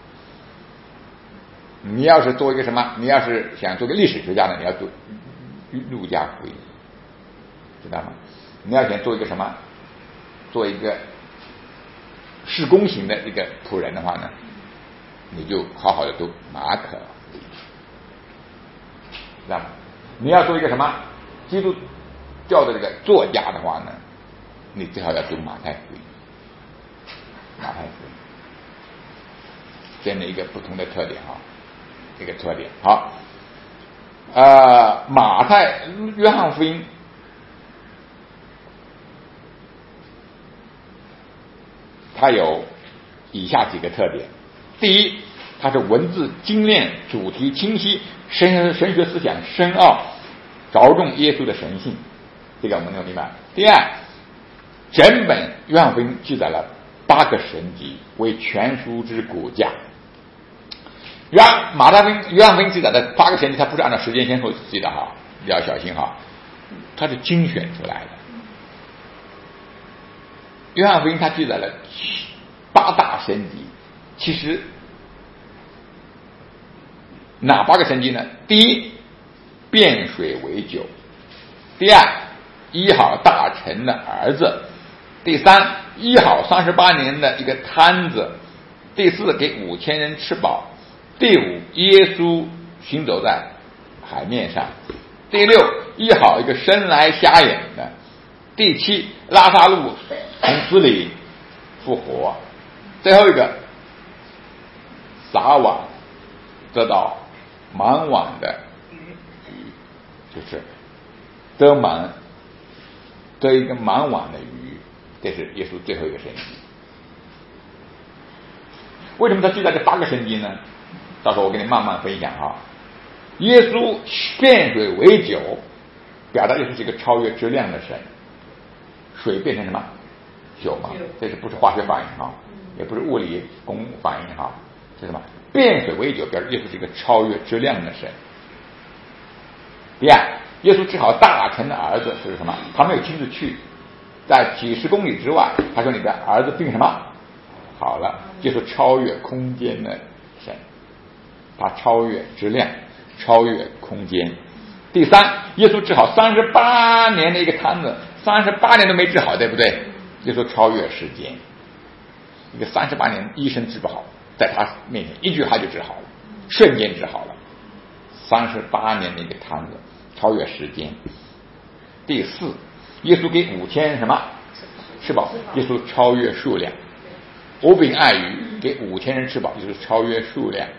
你要是做一个什么？你要是想做个历史学家呢，你要读路加福音，知道吗？你要想做一个什么？做一个事工型的一个仆人的话呢，你就好好的读马可福音，知道吗？你要做一个什么基督教的这个作家的话呢，你最好要读马太福音，马太福音这样的一个不同的特点哈，这个特点好。呃，马太、约翰福音它有以下几个特点。第一，它是文字精炼，主题清晰，神神学思想深奥，着重耶稣的神性，这个我们能明白。第二，整本约翰福音记载了八个神迹，为全书之骨架。约马太福音、约翰福音记载的八个神迹，它不是按照时间先后记的哈，你要小心哈，它是精选出来的。约翰福音它记载了八大神迹，其实哪八个神迹呢？第一，变水为酒；第二，医好大臣的儿子；第三，医好三十八年的一个瘫子；第四，给五千人吃饱；第五，耶稣行走在海面上；第六，医好一个生来瞎眼的；第七，拉撒路从死里复活；最后一个，撒网得到满网的鱼，就是得满得一个满网的鱼，这是耶稣最后一个神迹。为什么他记载这八个神迹呢？到时候我跟你慢慢分享啊。耶稣变水为酒，表达耶稣是一个超越质量的神。水变成什么？酒嘛，这是不是化学反应哈，也不是物理工反应哈，是什么？变水为酒，表示耶稣是一个超越质量的神。第二，耶稣治好大臣的儿子是什么？他没有亲自去，在几十公里之外，他说你的儿子病什么好了。耶稣超越空间的神，他超越质量，超越空间。第三，耶稣治好三十八年的一个瘫子，三十八年都没治好，对不对？耶稣超越时间，一个三十八年医生治不好，在他面前一句话就治好了，瞬间治好了。三十八年的一个瘫子，超越时间。第四，耶稣给五千人什么吃饱，耶稣超越数量。五饼二鱼给五千人吃饱，就是超越数量。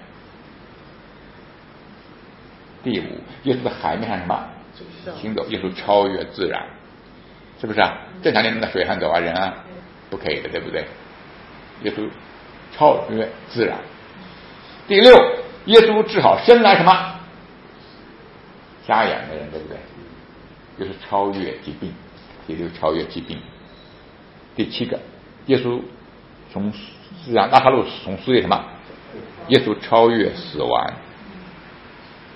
第五，耶稣在海面上什么行走，耶稣超越自然，是不是啊？正常人能在水上走啊，人啊不可以的，对不对？耶稣超越自然。第六，耶稣治好生来什么瞎眼的人，对不对？就是超越疾病，也就是超越疾病。第七个，耶稣从自然拉撒路从死里什么？耶稣超越死亡。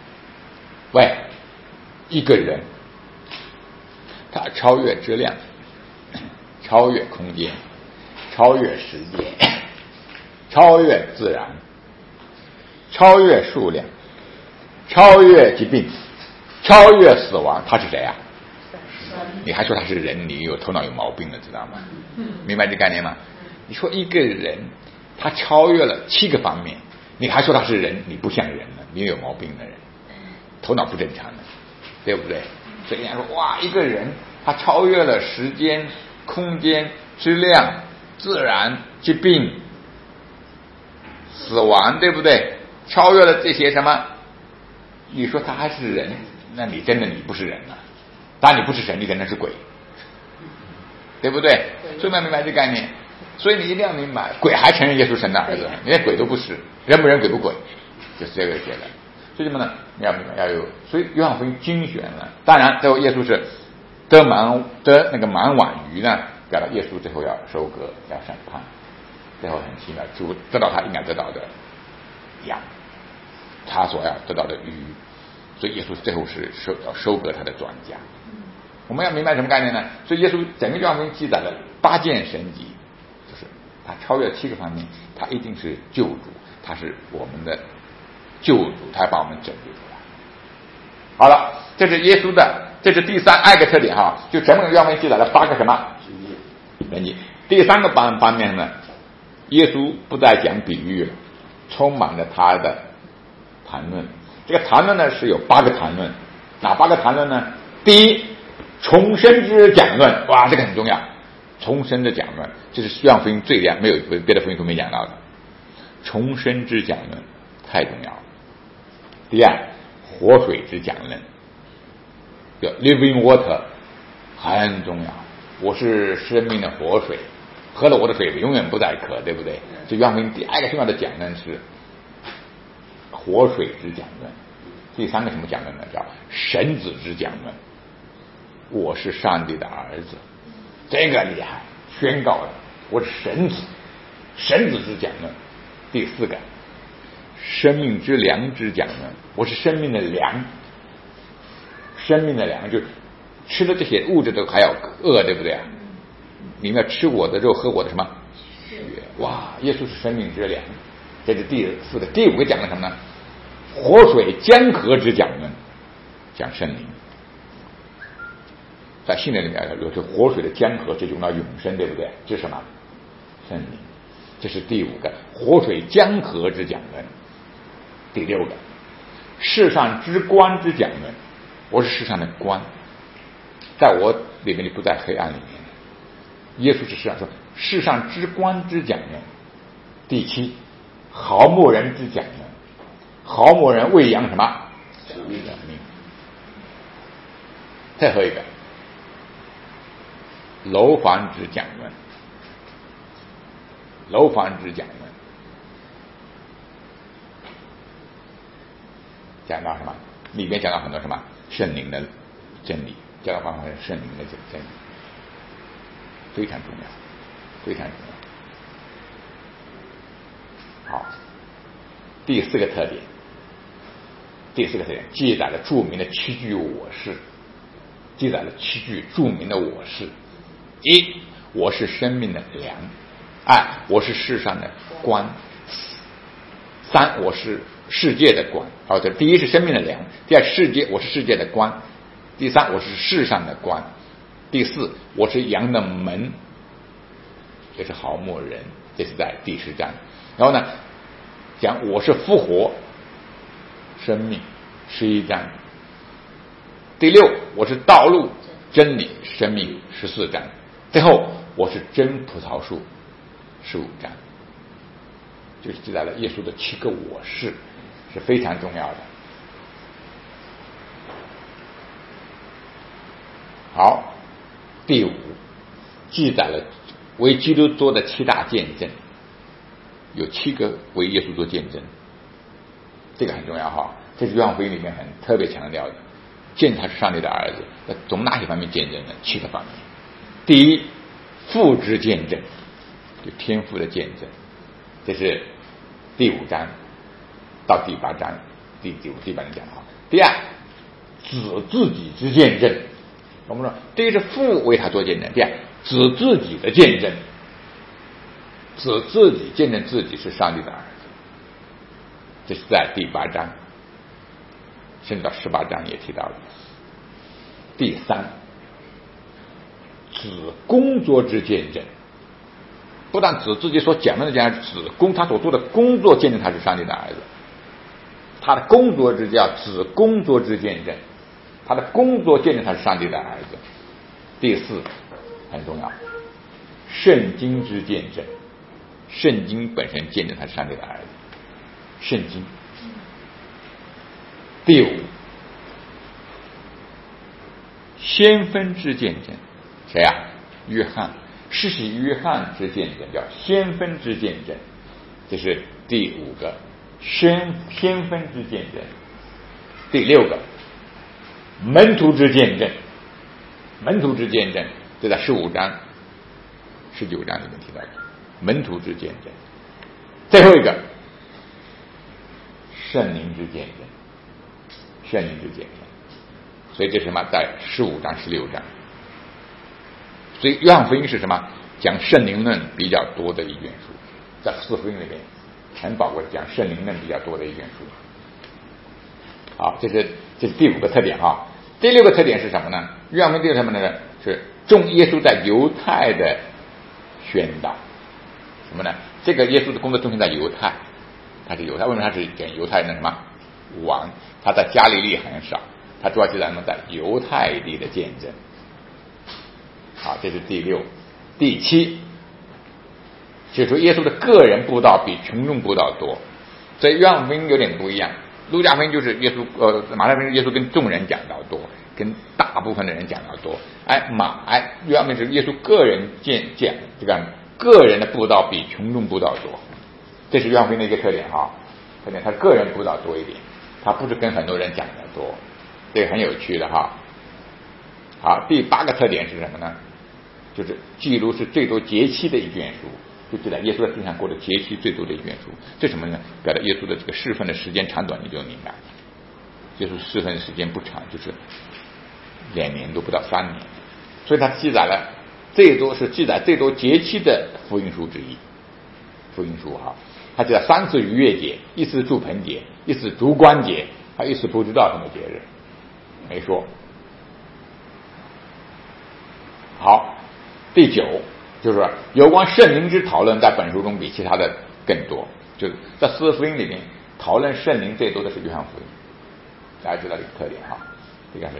喂，一个人他超越质量，超越空间，超越时间，超越自然，超越数量，超越疾病，超越死亡，他是谁啊？你还说他是人，你有头脑有毛病了，知道吗？明白这概念吗？你说一个人他超越了七个方面，你还说他是人，你不像人了，你有毛病的人，头脑不正常的，对不对？所以人家说哇，一个人他超越了时间、空间、质量、自然、疾病、死亡，对不对？超越了这些什么？你说他还是人，那你真的你不是人了。当然你不是神，你可能是鬼，对不对？所以明白这概念。所以你一定要明白，鬼还承认耶稣神的儿子，你连鬼都不是，人不人鬼不鬼，就是这个结论。所以什么呢？你要明白要有，所以约翰福音精选了。当然最后耶稣是得满得那个满碗鱼呢，表达耶稣最后要收割要审判，最后很奇妙，主得到他应该得到的羊，他所要得到的鱼，所以耶稣最后是收要收割他的庄稼。我们要明白什么概念呢？所以耶稣整个约翰福音记载了八件神迹，就是他超越七个方面，他一定是救主，他是我们的救主，他把我们拯救出来。好了，这是耶稣的，这是第三爱个特点哈，就整个约翰福音记载了八个什么神迹。第三个方方面呢，耶稣不再讲比喻了，充满了他的谈论。这个谈论呢是有八个谈论，哪八个谈论呢？第一，重生之讲论，哇，这个很重要。重生的讲论，这是约翰福音最亮，没有别的福音都没讲到的。重生之讲论太重要了。第二，活水之讲论，叫 living water， 很重要。我是生命的活水，喝了我的水永远不再渴，对不对？这约翰福音第二个重要的讲论是活水之讲论。第三个什么讲论呢？叫神子之讲论。我是上帝的儿子，这个厉害，宣告了我是神子，神子之讲论。第四个，生命之粮之讲论，我是生命的粮，生命的粮就是吃了这些物质都还要饿，对不对？你们要吃我的肉，喝我的什么血？哇，耶稣是生命之粮，这是第四个。第五个讲了什么呢？活水江河之讲论，讲圣灵。在信仰里面有这活水的江河，这就用到永生，对不对？这是什么？圣灵。这是第五个活水江河之讲论。第六个，世上之光之讲论，我是世上的光，在我里面你不在黑暗里面。耶稣是世上说世上之光之讲论。第七，毫牧人之讲论，毫牧人喂养什么？生命。再后一个，楼房之讲论，楼房之讲论，讲到什么？里面讲到很多什么圣灵的真理，讲到方法是圣灵的真理，非常重要，非常重要。好，第四个特点，第四个特点记载了著名的七句我是，记载了七句著名的我是。一，我是生命的粮；二，我是世上的光；三，我是世界的光。好的，第一是生命的粮，第二世界，我是世界的光；第三，我是世上的光；第四，我是羊的门。这是毫牧人，这是在第十章。然后呢，讲我是复活生命，十一章。第六，我是道路真理生命，十四章。最后，我是真葡萄树，十五章。就是记载了耶稣的七个我是，是非常重要的。好，第五，记载了为基督做的七大见证，有七个为耶稣做见证，这个很重要哈。这是约翰福音里面很特别强调的，见他是上帝的儿子，从哪些方面见证呢？七个方面。第一，父之见证，就天父的见证，这是第五章到第八章，第第五、第八章讲好。第二， 子自己之见证。我们说这是父为他做见证，这样子自己的见证，子自己见证自己是上帝的儿子，这是在第八章，甚至到十八章也提到了。第三，子工作之见证，不但子自己所讲的讲子工他所做的工作见证他是上帝的儿子，他的工作之叫子工作之见证，他的工作见证他是上帝的儿子。第四很重要，圣经之见证，圣经本身见证他是上帝的儿子，圣经。第五，先锋之见证，谁呀、啊？约翰，施洗约翰之见证叫先锋之见证，这是第五个先先锋之见证。第六个，门徒之见证，门徒之见证，这在十五章、十九章里面提到的门徒之见证。最后一个，圣灵之见证，圣灵之见证。所以这是什么？在十五章、十六章。所以约翰福音是什么？讲圣灵论比较多的一卷书，在四福音里面很宝贵，讲圣灵论比较多的一卷书。好，这是这是第五个特点哈。第六个特点是什么呢？约翰福音对什么呢？是重耶稣在犹太的宣导。什么呢？这个耶稣的工作中心在犹太，他是犹太，为什么他是讲犹太人的什么王？他在加利利很少，他主要记载什么？在犹太地的见证。好，这是第六。第七，指出耶稣的个人布道比群众布道多，所以约翰福音有点不一样。路加福音就是耶稣，呃，马太福音耶稣跟众人讲道多，跟大部分的人讲道多。哎，马哎，约翰福音是耶稣个人见讲这个个人的布道比群众布道多，这是约翰福音的一个特点哈。特点，他个人布道多一点，他不是跟很多人讲的多，这个很有趣的哈。好，第八个特点是什么呢？就是记录是最多节期的一卷书，就记载耶稣在地上过的节期最多的一卷书。这什么呢？表达耶稣的这个侍奉的时间长短你就明白。耶稣侍奉的时间不长，就是两年都不到三年，所以他记载了最多是记载最多节期的福音书之一。福音书哈，他记载三次逾越节，一次住棚节，一次烛光节，还一次不知道什么节日，没说。好。第九就是说有关圣灵之讨论在本书中比其他的更多，就是在四福音里面讨论圣灵最多的是约翰福音，大家知道这个特点哈。这个是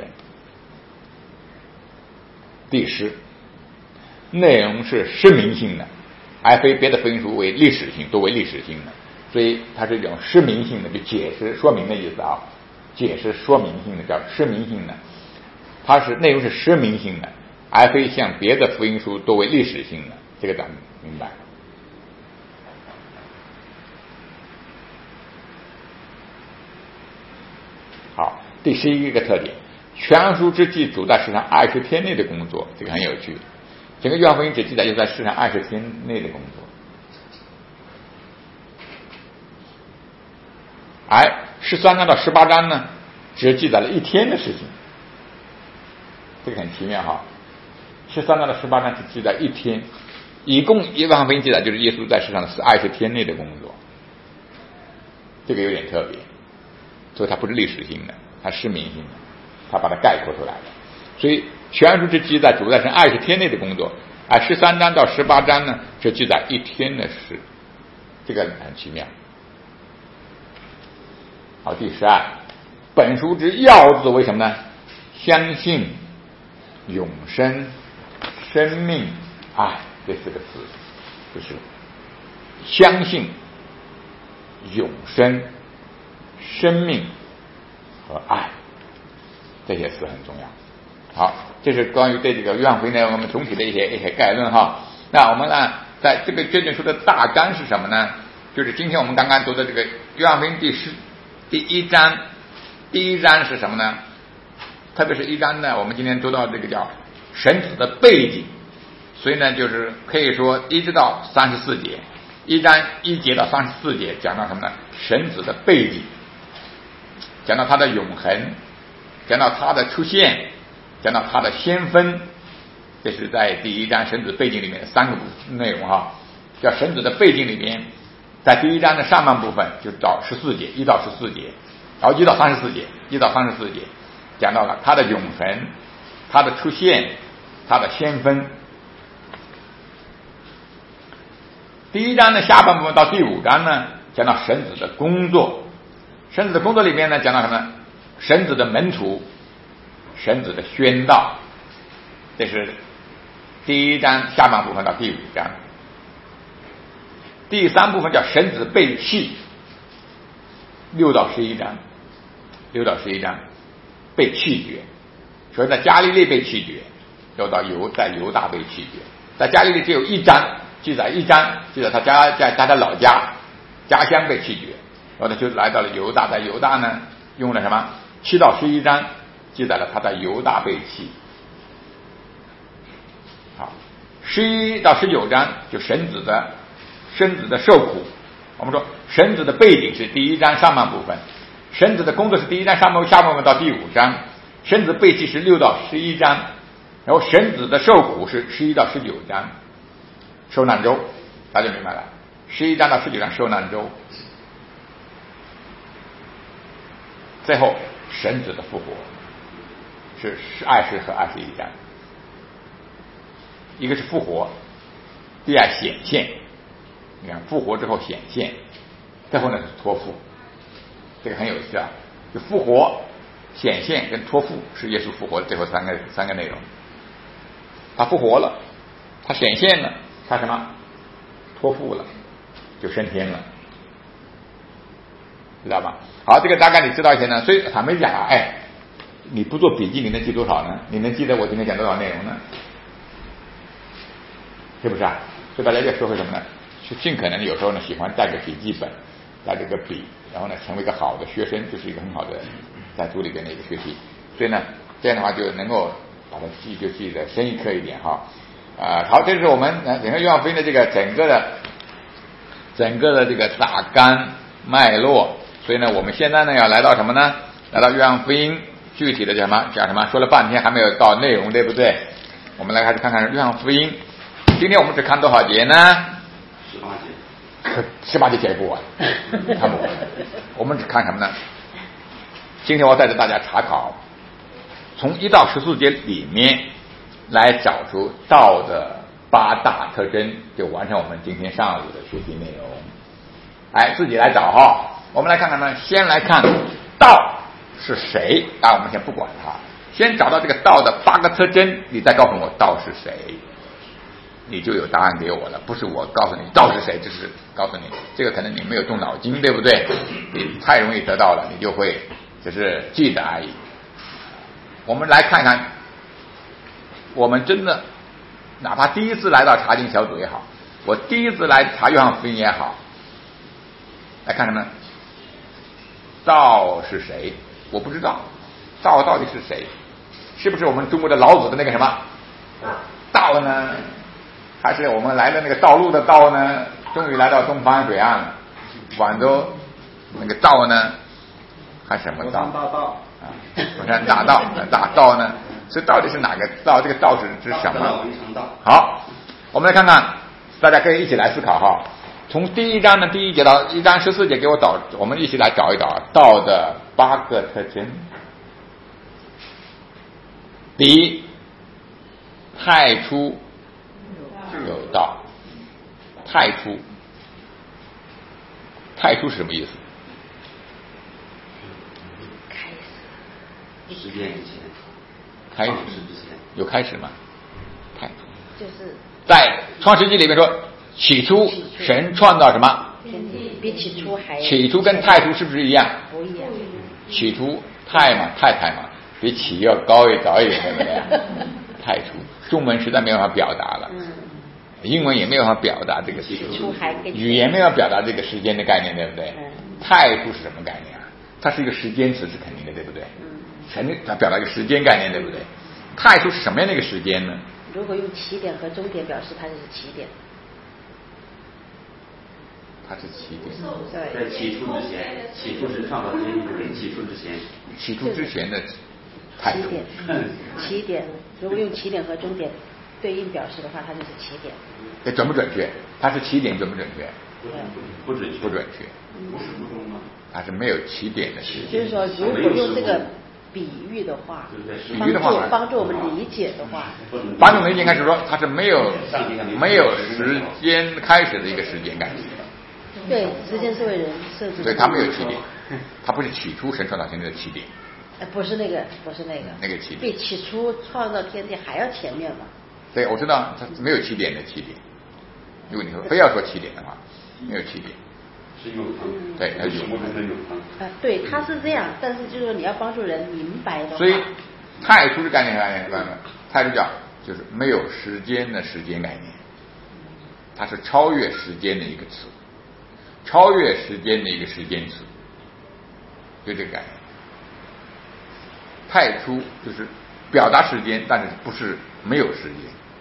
第十，内容是实名性的，而非别的福音书为历史性，都为历史性的，所以它是一种实名性的，就解释说明的意思啊，解释说明性的叫实名性的，它是内容是实名性的，而非像别的福音书都为历史性的，这个咱们明白。好，第十一个特点，全书只记主在世上二十天内的工作，这个很有趣。整个约翰福音只记载就在世上二十天内的工作，而十三章到十八章呢，只记载了一天的事情，这个很奇妙哈。十三章到十八章只记载一天，一共约翰福音记载就是耶稣在世上是二十天内的工作，这个有点特别，所以它不是历史性的，它是实名性的，它把它概括出来了。所以全书只记载主在世二十天内的工作，而十三章到十八章呢，只记载一天的事，这个很奇妙。好，第十二，本书之要字为什么呢？相信、永生、生命、爱，这四个字，就是相信、永生、生命和爱，这些词很重要。好，这是关于对这个约翰福音的我们总体的一些一些概论哈。那我们呢，在这个这卷书的大纲是什么呢？就是今天我们刚刚读的这个约翰福音第十第一章，第一章是什么呢？特别是一章呢，我们今天读到这个叫神子的背景，所以呢，就是可以说一直到三十四节，一章一节到三十四节讲到什么呢？神子的背景，讲到他的永恒， 讲到他的出现，讲到他的先分，这是在第一章神子背景里面的三个内容哈。叫神子的背景里面，在第一章的上半部分就到十四节，一到十四节，然后一到三十四节，一到三十四节，讲到了他的永恒，他的出现，他的先分。第一章的下半部分到第五章呢，讲到神子的工作。神子的工作里面呢，讲到什么呢？神子的门徒，神子的宣道，这是第一章下半部分到第五章。第三部分叫神子被弃，六到十一章，六到十一章被弃绝。所以在加利利被弃绝，又到犹在犹大被弃绝。在加利利只有一章记载，一章记载他家在他的老家家乡被弃绝，然后他就来到了犹大，在犹大呢用了什么？七到十一章记载了他在犹大被弃。好，十一到十九章就神子的神子的受苦。我们说神子的背景是第一章上半部分，神子的工作是第一章上半部下半部分到第五章，神子被弃是六到十一章，然后神子的受苦是十一到十九章，受难周，大家明白了？十一章到十九章受难周，最后神子的复活是二十和二十一章，一个是复活，第二显现。你看复活之后显现，最后呢是托付，这个很有意思啊。就复活、显现跟托付是耶稣复活的最后三个三个内容。他复活了，他显现了，他什么？托付了，就升天了，知道吧？好，这个大概你知道一些呢。所以他们讲啊，哎，你不做笔记，你能记多少呢？你能记得我今天讲多少内容呢？是不是啊？所以大家要学会什么呢？是尽可能有时候呢，喜欢带个笔记本，带这个笔，然后呢，成为一个好的学生，就是一个很好的在组里边的一个学习。所以呢，这样的话就能够把它记就记得深一刻一点哈。啊、呃，好，这是我们整个约翰福音的这个整个的整个的这个大纲脉络。所以呢，我们现在呢要来到什么呢？来到约翰福音具体的叫什么？讲什么？说了半天还没有到内容，对不对？我们来开始看看约翰福音。今天我们只看多少节呢？ 十八节。 可十八节解不完，看不完。我们只看什么呢？今天我带着大家查考，从一到十四节里面来找出道的八大特征，就完成我们今天上午的学习内容。哎，自己来找哈。我们来看看呢，先来看道是谁。啊，我们先不管它，先找到这个道的八个特征，你再告诉我道是谁。你就有答案给我了，不是我告诉你道是谁，就是告诉你这个可能你没有动脑筋，对不对？你太容易得到了，你就会只是记得而已。我们来看看，我们真的哪怕第一次来到查经小组也好，我第一次来查约翰福音也好，来看什么呢？道是谁？我不知道道到底是谁，是不是我们中国的老子的那个什么道呢？还是我们来的那个道路的道呢？终于来到东方水岸了，广州那个道呢？还什么道？ 大道啊，火山大道，大道呢？这到底是哪个道？这个道是指什么？好，我们来看看，大家可以一起来思考哈。从第一章的第一节到一章十四节，给我找，我们一起来找一找道的八个特征。第一，太初有道。太初，太初是什么意思？ 开始， 时间以前， 开始之前有开始吗？太初就是在创世纪里面说，起初神创造什么？ 天地比起初还。 起初跟太初是不是一样？ 不一样。 起初太嘛，太太嘛，比起要高一高一点，对不对？太初，中文实在没有办法表达了。嗯。英文也没有办法表达这个时间，语言没有办法表达这个时间的概念，对不对？嗯。太初是什么概念啊？它是一个时间词，是肯定的，对不对？嗯。肯定它表达一个时间概念，对不对？太初是什么样的一个时间呢？ 如果用起点和终点表示，它就是起点。 它是起点。 对。 在起初之前，起初是创造天地，起初之前。 起初之前的太初。 起点，起点，如果用起点和终点对应表示的话，它就是起点。 这准不准确？它是起点准不准确？ 不准确， 不准确。 不是不中吗？ 它是没有起点的时间。 就是说，如果用这个比喻的话， 比喻的话， 帮助我们理解的话， 帮助我们理解应该是说，它是没有没有时间开始的一个时间概念。 对，时间是为人设置的。 所以它没有起点，它不是起初神创造天地的起点。 呃，不是那个，不是那个。 那个起点。 比起初创造天地还要前面嘛。 对，我知道它没有起点的起点。如果你说非要说起点的话，没有起点。 是永恒。 对，它是永恒的永恒。啊，对，它是这样，但是就是说你要帮助人明白的话。 所以太初的概念概念概念，太初讲就是没有时间的时间概念，它是超越时间的一个词，超越时间的一个时间词，就这个概念。太初就是表达时间，但是不是没有时间，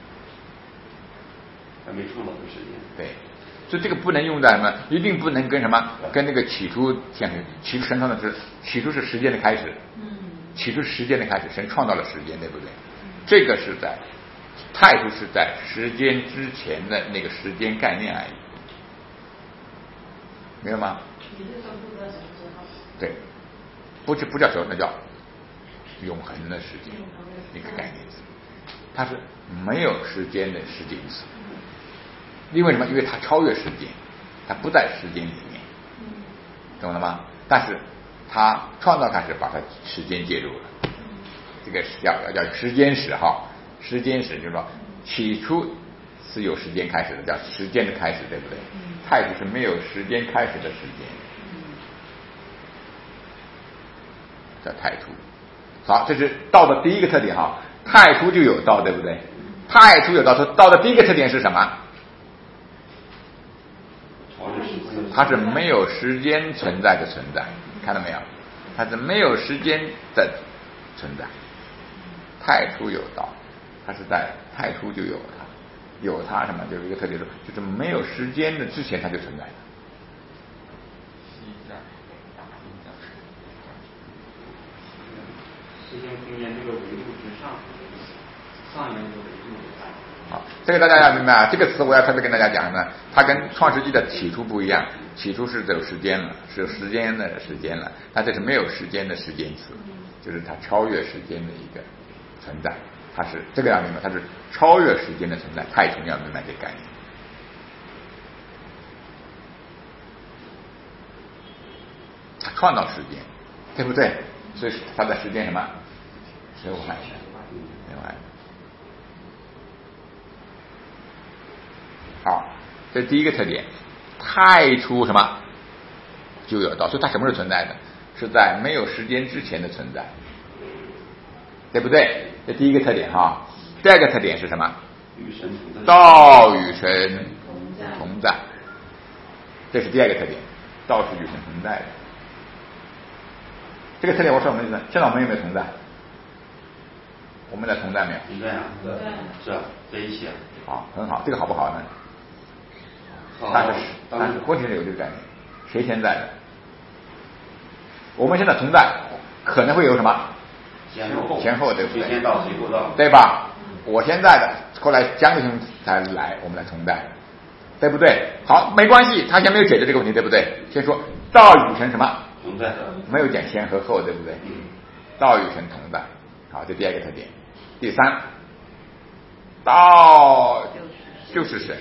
还没创造的时间。 对。所以这个不能用在什么，一定不能跟什么，跟那个起初相比。起初神创造的是起初是时间的开始，起初是时间的开始，神创造了时间，对不对？这个是在太初是在时间之前的那个时间概念而已，明白吗？对，不是不叫时候，那叫永恒的时间，一个概念词，它是没有时间的时间词。因为什么？因为它超越时间，它不在时间里面，懂了吗？但是它创造开始把它时间介入了，这个叫叫时间史哈，时间史就是说起初是有时间开始的，叫时间的开始，对不对？太初是没有时间开始的时间，叫太初。好，这是道的第一个特点哈，太初就有道，对不对？太初有道，道的第一个特点是什么？它是没有时间存在的存在，看到没有？它是没有时间的存在。太初有道，它是在太初就有它，有它什么？就有一个特点，就是没有时间的之前它就存在的。 时间空间这个维度之上，上一个维度。 好，这个大家要明白啊！这个词我要特别跟大家讲呢，它跟创世纪的起初不一样，起初是有时间了，是有时间的时间了，它这是没有时间的时间词，就是它超越时间的一个存在，它是这个要明白，它是超越时间的存在，太初要明白这个概念。它创造时间，对不对？所以它的时间什么？是无hạn的，无hạn的。好，这是第一个特点，太初什么就有道，所以它什么时候存在的？是在没有时间之前的存在，对不对？这第一个特点哈。第二个特点是什么？ 与神同在。 道与神同在，这是第二个特点，道是与神同在的。这个特点我说什么意思？现在我们有没有同在？我们的同在没有？ 同在啊，对，是啊，在一起啊。 好，很好，这个好不好呢？但是但是问题是有这个概念，谁先在的？我们现在同在可能会有什么前后前后，对不对？ 谁先到谁后到， 对吧？我现在的，后来江弟兄才来，我们来同在，对不对？好，没关系，他先没有解决这个问题，对不对？先说道与神什么同在的， 没有讲前和后，对不对？道与神同在，好，这第二个特点。第三，道就是神，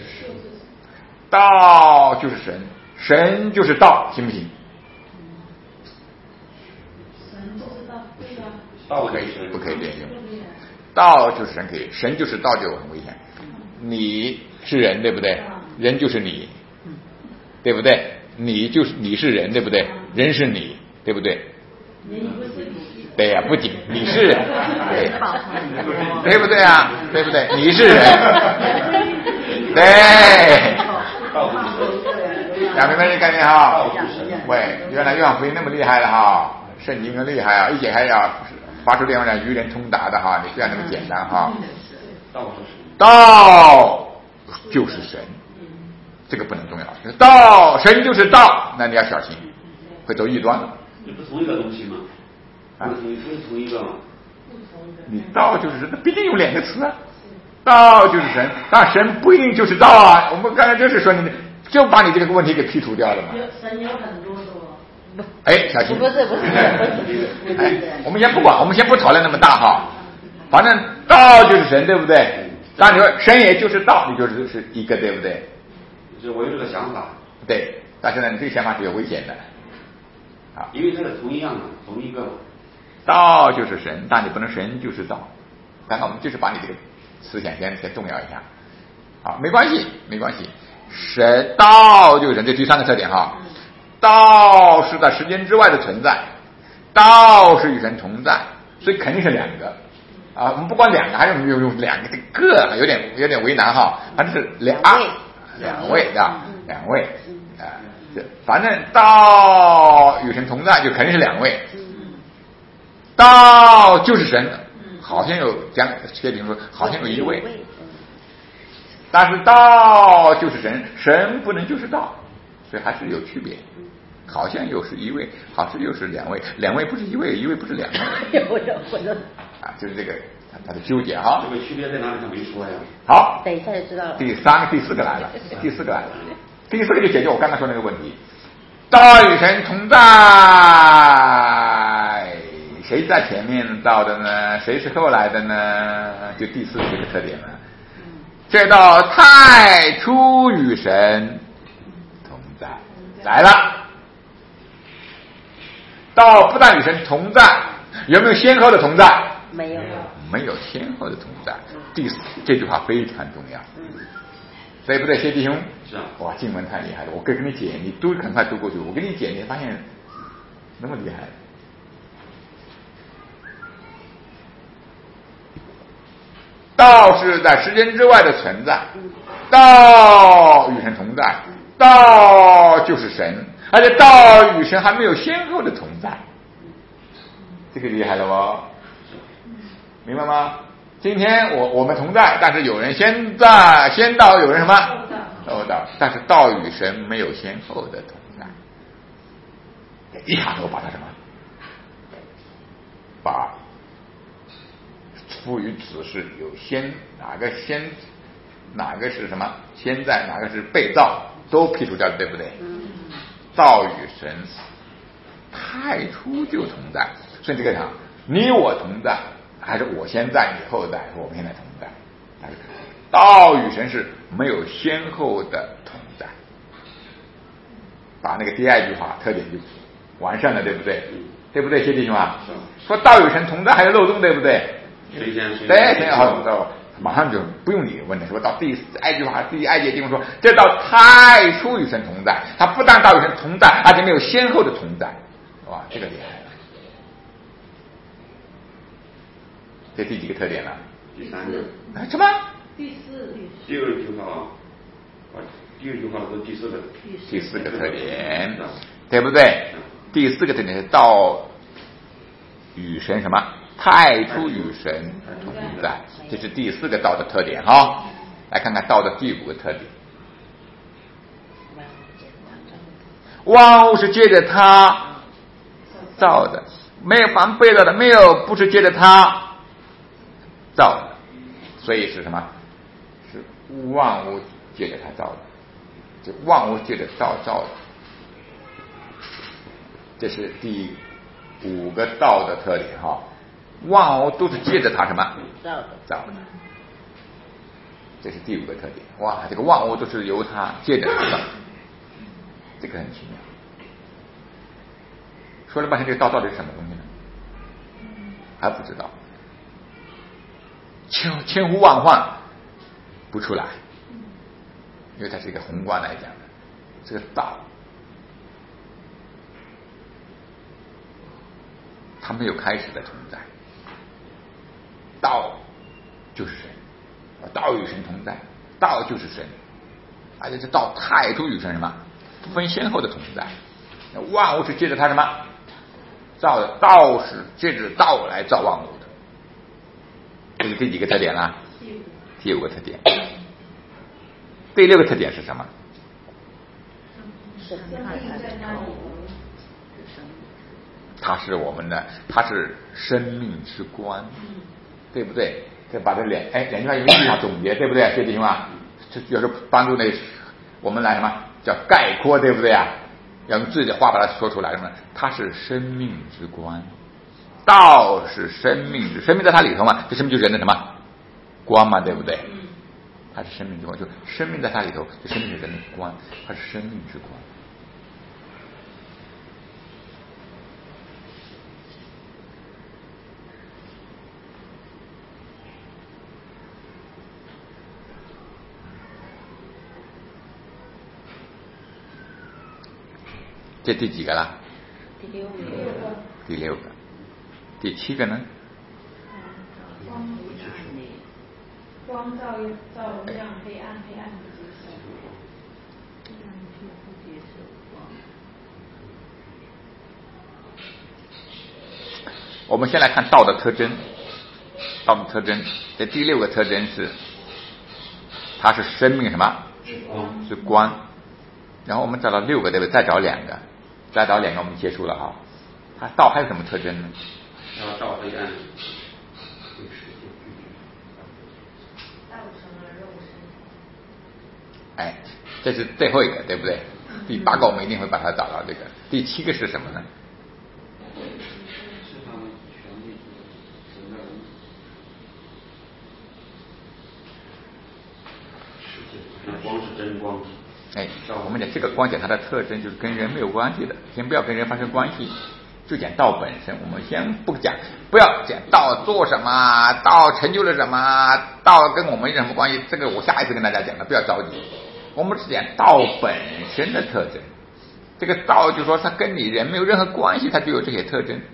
道就是神，神就是道，行不行？ 道可以，不可以连用。道就是神，可以；神就是道，就很危险。你是人，对不对？人就是你，对不对？你就是你是人，对不对？人是你，对不对？对呀、啊，不仅你是人，对，对不对啊？对不对？你是人，对。讲明白这概念哈？喂，原来约翰福音那么厉害了哈，圣经很厉害啊，一解还要发出电话来与人通达的哈，你不要那么简单哈。道就是神，这个不能动摇。道神就是道，那你要小心，会走异端了。 这不同一个东西吗？不是同一，不是同一个吗？ 你道就是神，那必定有两个词啊。道就是神，但神不一定就是道啊。我们刚才就是说你，就把你这个问题给剔除掉了嘛。 神有很多的。 哎，小心。 不是不是不是。 哎，我们先不管，我们先不讨论那么大哈。反正道就是神，对不对？但你说神也就是道，你就是是一个，对不对？ 就是我有这个想法。 对，但是呢，你这个想法是有危险的。啊， 因为它是同一样的，同一个嘛。 道就是神，但你不能神就是道。刚刚我们就是把你这个思想先先重要一下。好，没关系，没关系。神道就是神，这第三个特点哈。道是在时间之外的存在，道是与神同在，所以肯定是两个。啊，我们不管两个，还用用用两个的个，有点有点为难哈。反正是两两位对吧？两位啊，这反正道与神同在，就肯定是两位。道就是神，好像有讲，薛平说好像有一位，但是道就是神，神不能就是道，所以还是有区别。好像又是一位，好像又是两位，两位不是一位，一位不是两位。 我有我有啊，就是这个他的纠结哈。 这个区别在哪里？他没说呀。 好，等一下就知道了。 第三个、第四个来了，第四个来了，第四个就解决我刚才说那个问题。道与神同在，谁在前面道的呢？谁是后来的呢？就第四个这个特点了。这道太初与神同在，来了。道不但与神同在，有没有先后的同在？ 没有， 没有先后的同在。第四这句话非常重要，对不对，谢弟兄？ 是啊。 哇，经文太厉害了，我跟跟你解，你读很快读过去，我跟你解，你发现那么厉害。道是在时间之外的存在，道与神同在，道就是神，而且道与神还没有先后的同在，这个厉害了吧？明白吗？今天我我们同在，但是有人先在先到，有人什么后到，但是道与神没有先后的同在，一下子我把它什么把赋予指示有先哪个先哪个是什么先在，哪个是被造，都剔除掉了，对不对？道与神太初就同在，所以这个讲你我同在，还是我先在你后在，我们现在同在。但是道与神是没有先后的同在，把那个第二句话特点就完善了，对不对？对不对，谢弟兄啊？说道与神同在还有漏洞，对不对？ 谁先谁对，挺好的，马上就不用你问了。说到第二句话，第二节地方说，这道太初与神同在，它不但道与神同在，而且没有先后的同在。哇，这个厉害了！这第几个特点了？ 第三个。 啊，什么？ 第四。 第二句话啊，第二句话是第四个。 第四个特点，对不对？第四个特点是道与神什么？太初与神同在，这是第四个道的特点哈。来看看道的第五个特点，万物是借着他造的，没有凡被造的，没有不是借着他造的，所以是什么？是万物借着他造的，就万物借着道造的，这是第五个道的特点哈。万物都是借着它什么造的造的，这是第五个特点。哇，这个万物都是由它借着它造，这个很奇妙。说了半天，这个道到底是什么东西呢？还不知道，千千呼万唤不出来，因为它是一个宏观来讲的，这个道它没有开始的存在。道就是神，道与神同在，道就是神，而且这道太初与神什么不分先后的同在，万物是借着它什么造的，道是借着道来造万物的，这是第几个特点了？第五个特点。第六个特点是什么？ 它是我们的，它是生命之光，对不对？再把这两哎两句话用一句话总结，对不对？这句话这有时候帮助那我们来什么叫概括，对不对啊？要用自己的话把它说出来，什么？它是生命之光，道是生命之，生命在它里头嘛，这生命就是人的什么光嘛，对不对？它是生命之光，就生命在它里头，就生命是人的光，它是生命之光。这第几个了？ 第六个。 第六个。第七个呢？ 光照照亮黑暗，黑暗不接受。黑暗就不接受光。我们先来看道的特征。道的特征，这第六个特征是，它是生命什么？ 是光。 是光。然后我们找到六个，对不对？再找两个，再找两个，我们结束了哈。它道还有什么特征呢？ 要照黑暗。 哎，这是最后一个，对不对？第八个我们一定会把它找到这个。第七个是什么呢？ 是他们权力神的人。光是真光。 哎，我们讲这个光讲它的特征就是跟人没有关系的，先不要跟人发生关系，就讲道本身。我们先不讲，不要讲道做什么，道成就了什么，道跟我们有什么关系？这个我下一次跟大家讲了，不要着急。我们只讲道本身的特征。这个道就说它跟你人没有任何关系，它就有这些特征。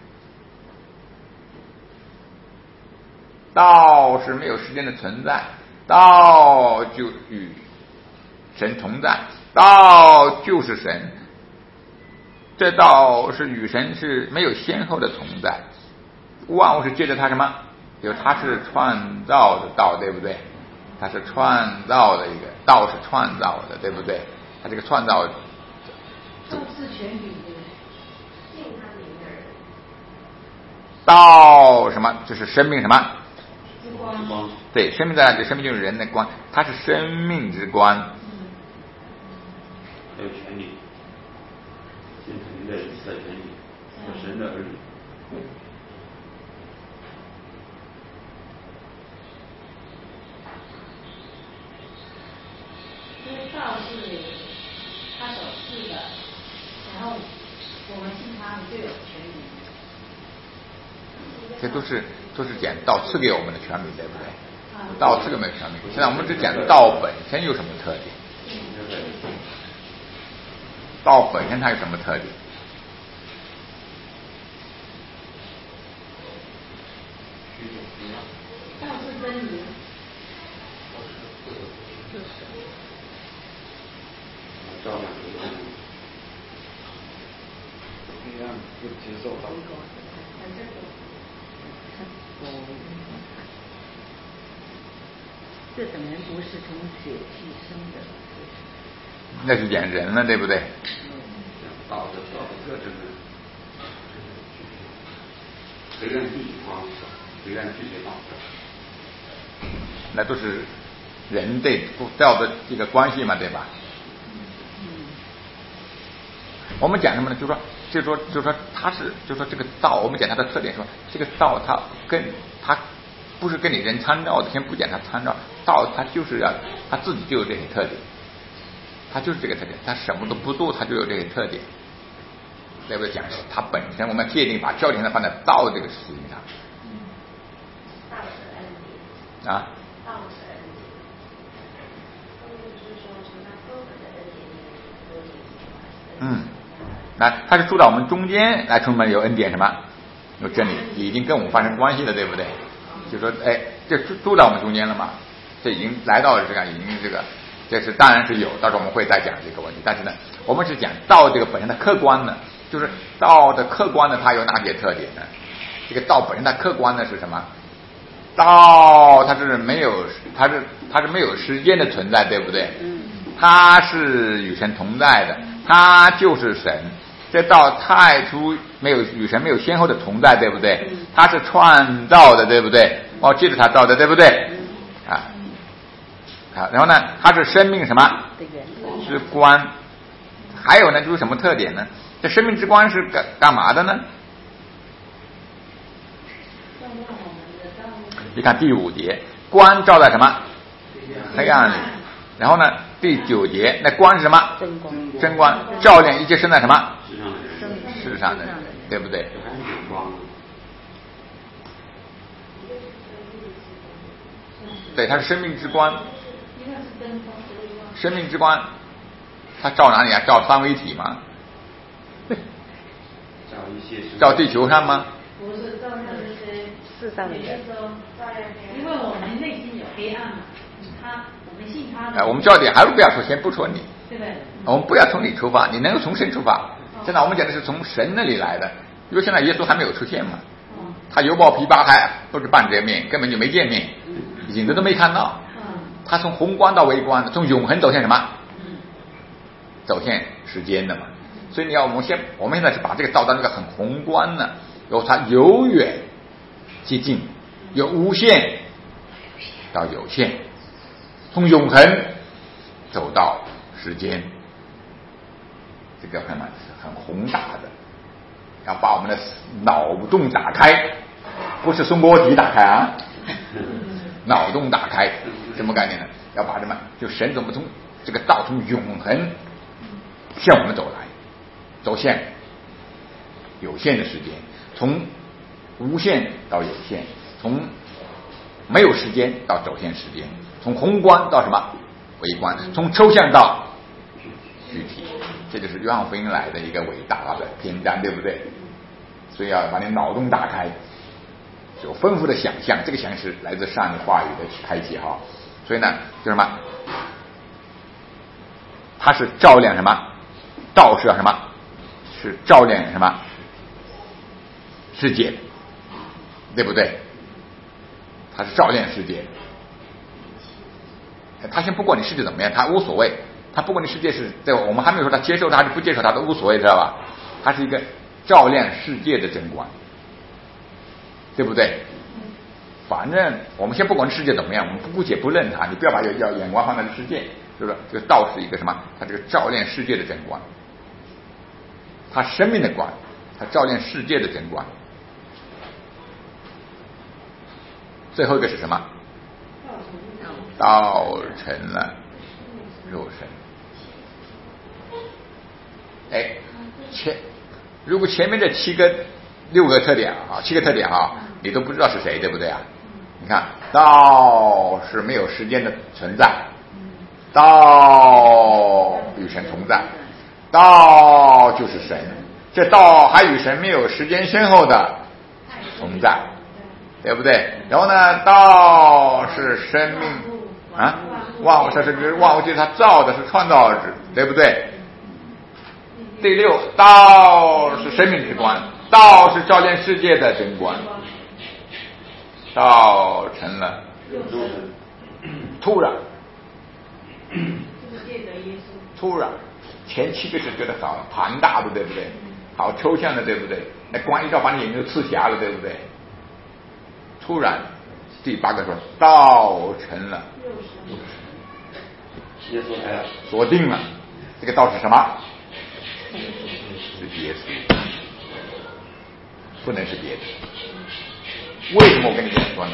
道是没有时间的存在，道就与神同在，道就是神，这道是与神是没有先后的同在，万物是借着它什么？有它是创造的道，对不对？它是创造的一个道，是创造的，对不对？它这个创造， 道是全体的， 道什么？就是生命什么？ 之光。 对，生命在哪里？生命就是人的光，它是生命之光。 还有权利，形成类似的权利，是神的儿女。 因为道是他所赐的，然后我们信他们就有权利。 这都是都是讲道赐给我们的权利，对不对？道赐给我们的权利。现在我们只讲道本身有什么特点？道本身它有什么特点？ 道是真理。 照亮黑暗。 黑暗不接受道。 这等人不是从血气生的， 那是讲人了，对不对？ 道的道的特征呢，黑暗地光，黑暗拒绝道。 那都是人对道的这个关系嘛，对吧？我们讲什么呢？就是说，就是说，就是说，它是，就是说，这个道，我们讲它的特点，说这个道，它跟它不是跟你人参照的，先不讲它参照，道它就是要它自己就有这些特点，它就是这个特点，它什么都不做，它就有这些特点。对不对？讲它本身，我们界定把焦点放在道这个事情上。 道是恩典。 啊。 道是恩典。就是说，从他个人的恩典里面嗯，来，它是住在我们中间，来，充满有恩典什么？有真理，已经跟我们发生关系了，对不对？就说，哎，这住住在我们中间了嘛？这已经来到了这个，已经这个，这是当然是有，到时候我们会再讲这个问题。但是呢，我们是讲道这个本身的客观的，就是道的客观的，它有哪些特点呢？这个道本身它客观的是什么？道它是没有，它是它是没有时间的存在，对不对？它是与神同在的，它就是神， 这道太初没有与神没有先后的同在，对不对？它是创造的，对不对？哦，记得他造的，对不对？啊，好，然后呢，它是生命什么之光？还有呢，就是什么特点呢？这生命之光是干干嘛的呢？你看第五节，光照在什么黑暗里，然后呢，第九节那光是什么？真光，真光照亮一切生在什么世上的人，对不对？对，它是生命之光。生命之光，它照哪里啊？照三位一体吗？照地球上吗？ 不是照那些世上的人， 因为我们内心有黑暗嘛，他我们信他的。 哎，我们焦点还是不要说，先不说你， 对不对？ 我们不要从你出发，你能够从神出发。现在我们讲的是从神那里来的，因为现在耶稣还没有出现嘛，他犹抱琵琶还不是半遮面，根本就没见面，影子都没看到。他从宏观到微观的，从永恒走向什么？走向时间的嘛。所以你要我们先，我们现在是把这个照到那个很宏观的，由它由远及近，由无限到有限，从永恒走到时间，这个很很宏大的，要把我们的脑洞打开，不是松波体打开啊，脑洞打开，什么概念呢？要把什么？就神怎么从这个道从永恒向我们走来，走向有限的时间，从无限到有限，从没有时间到走向时间，从宏观到什么微观，从抽象到具体，这就是约翰福音来的一个伟大的篇章，对不对？所以要把你脑洞打开，有丰富的想象，这个想象是来自上帝话语的开启哈。所以呢，就什么？它是照亮什么？道是什么？是照亮什么？世界，对不对？它是照亮世界。他先不管你世界怎么样，他无所谓。他不管你世界是对吧？我们还没有说他接受他还是不接受他都无所谓，知道吧？他是一个照亮世界的真光，对不对？反正我们先不管世界怎么样，我们不姑且不认它，你不要把要眼光放在世界，是不是？这个道是一个什么？它这个照亮世界的真光，它生命的光，它照亮世界的真光。最后一个是什么？道成了肉身。哎，前如果前面这七个六个特点啊，七个特点啊，你都不知道是谁，对不对啊？你看，道是没有时间的存在，道与神同在，道就是神，这道还与神没有时间先后的同在，对不对？然后呢，道是生命啊，万物是是万物就是他造的，是创造之，对不对？第六，道是生命之光，道是照亮世界的真光，道成了突然，突然，前七个是觉得好庞大的，对不对？好抽象的，对不对？那光一照把你眼睛就刺瞎了，对不对？突然，第八个说道成了， 耶稣来了， 锁定了，这个道是什么？是耶稣，不能是别的。为什么我跟你这样说呢？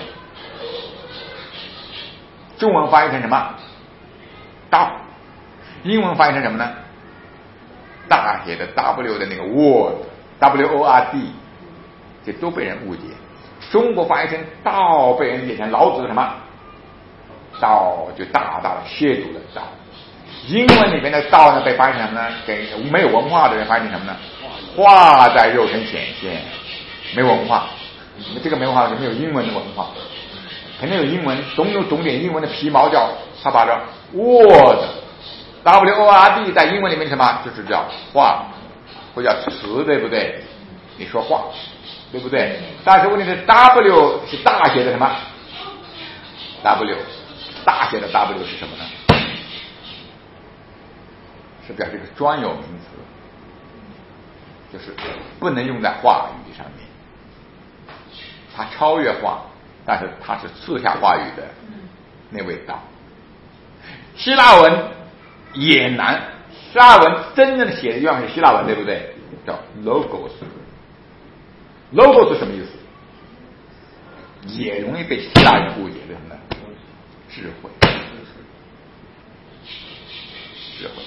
中文翻译成什么？道。英文翻译成什么呢？大写的 W 的那个 word，W O R D， 这都被人误解。中国翻译成道，被人解成老子的什么？道就大大的亵渎的道。英文里面的道呢，被翻译成什么呢？给没有文化的人翻译成什么呢？化在肉身显现，没文化。这个没文化是没有英文的文化，肯定有英文，总有种点英文的皮毛叫他把这 word W O R D 在英文里面什么？就是叫话或叫词，对不对？你说话，对不对？但是问题是 W 是大写的什么 ？W 大写的 W 是什么呢？是表示一个专有名词， 就是不能用在话语上面，它超越话，但是它是赐下话语的那位道。希腊文也难，希腊文真正的写的地方是希腊文，对不对？叫 logos。logos 是什么意思？也容易被希腊人误解的什么呢？智慧。智慧。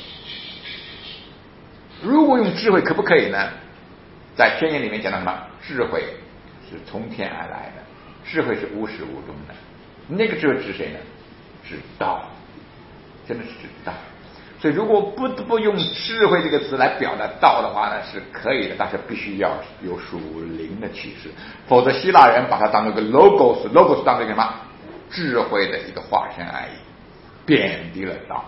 如果用智慧可不可以呢？在箴言里面讲到什么？智慧是从天而来的，智慧是无始无终的。那个智慧指谁呢？指道，真的是指道。所以如果不得不用智慧这个词来表达道的话呢，是可以的，但是必须要有属灵的启示，否则希腊人把它当做一个 logos logos 当做一个什么智慧的一个化身而已，贬低了道。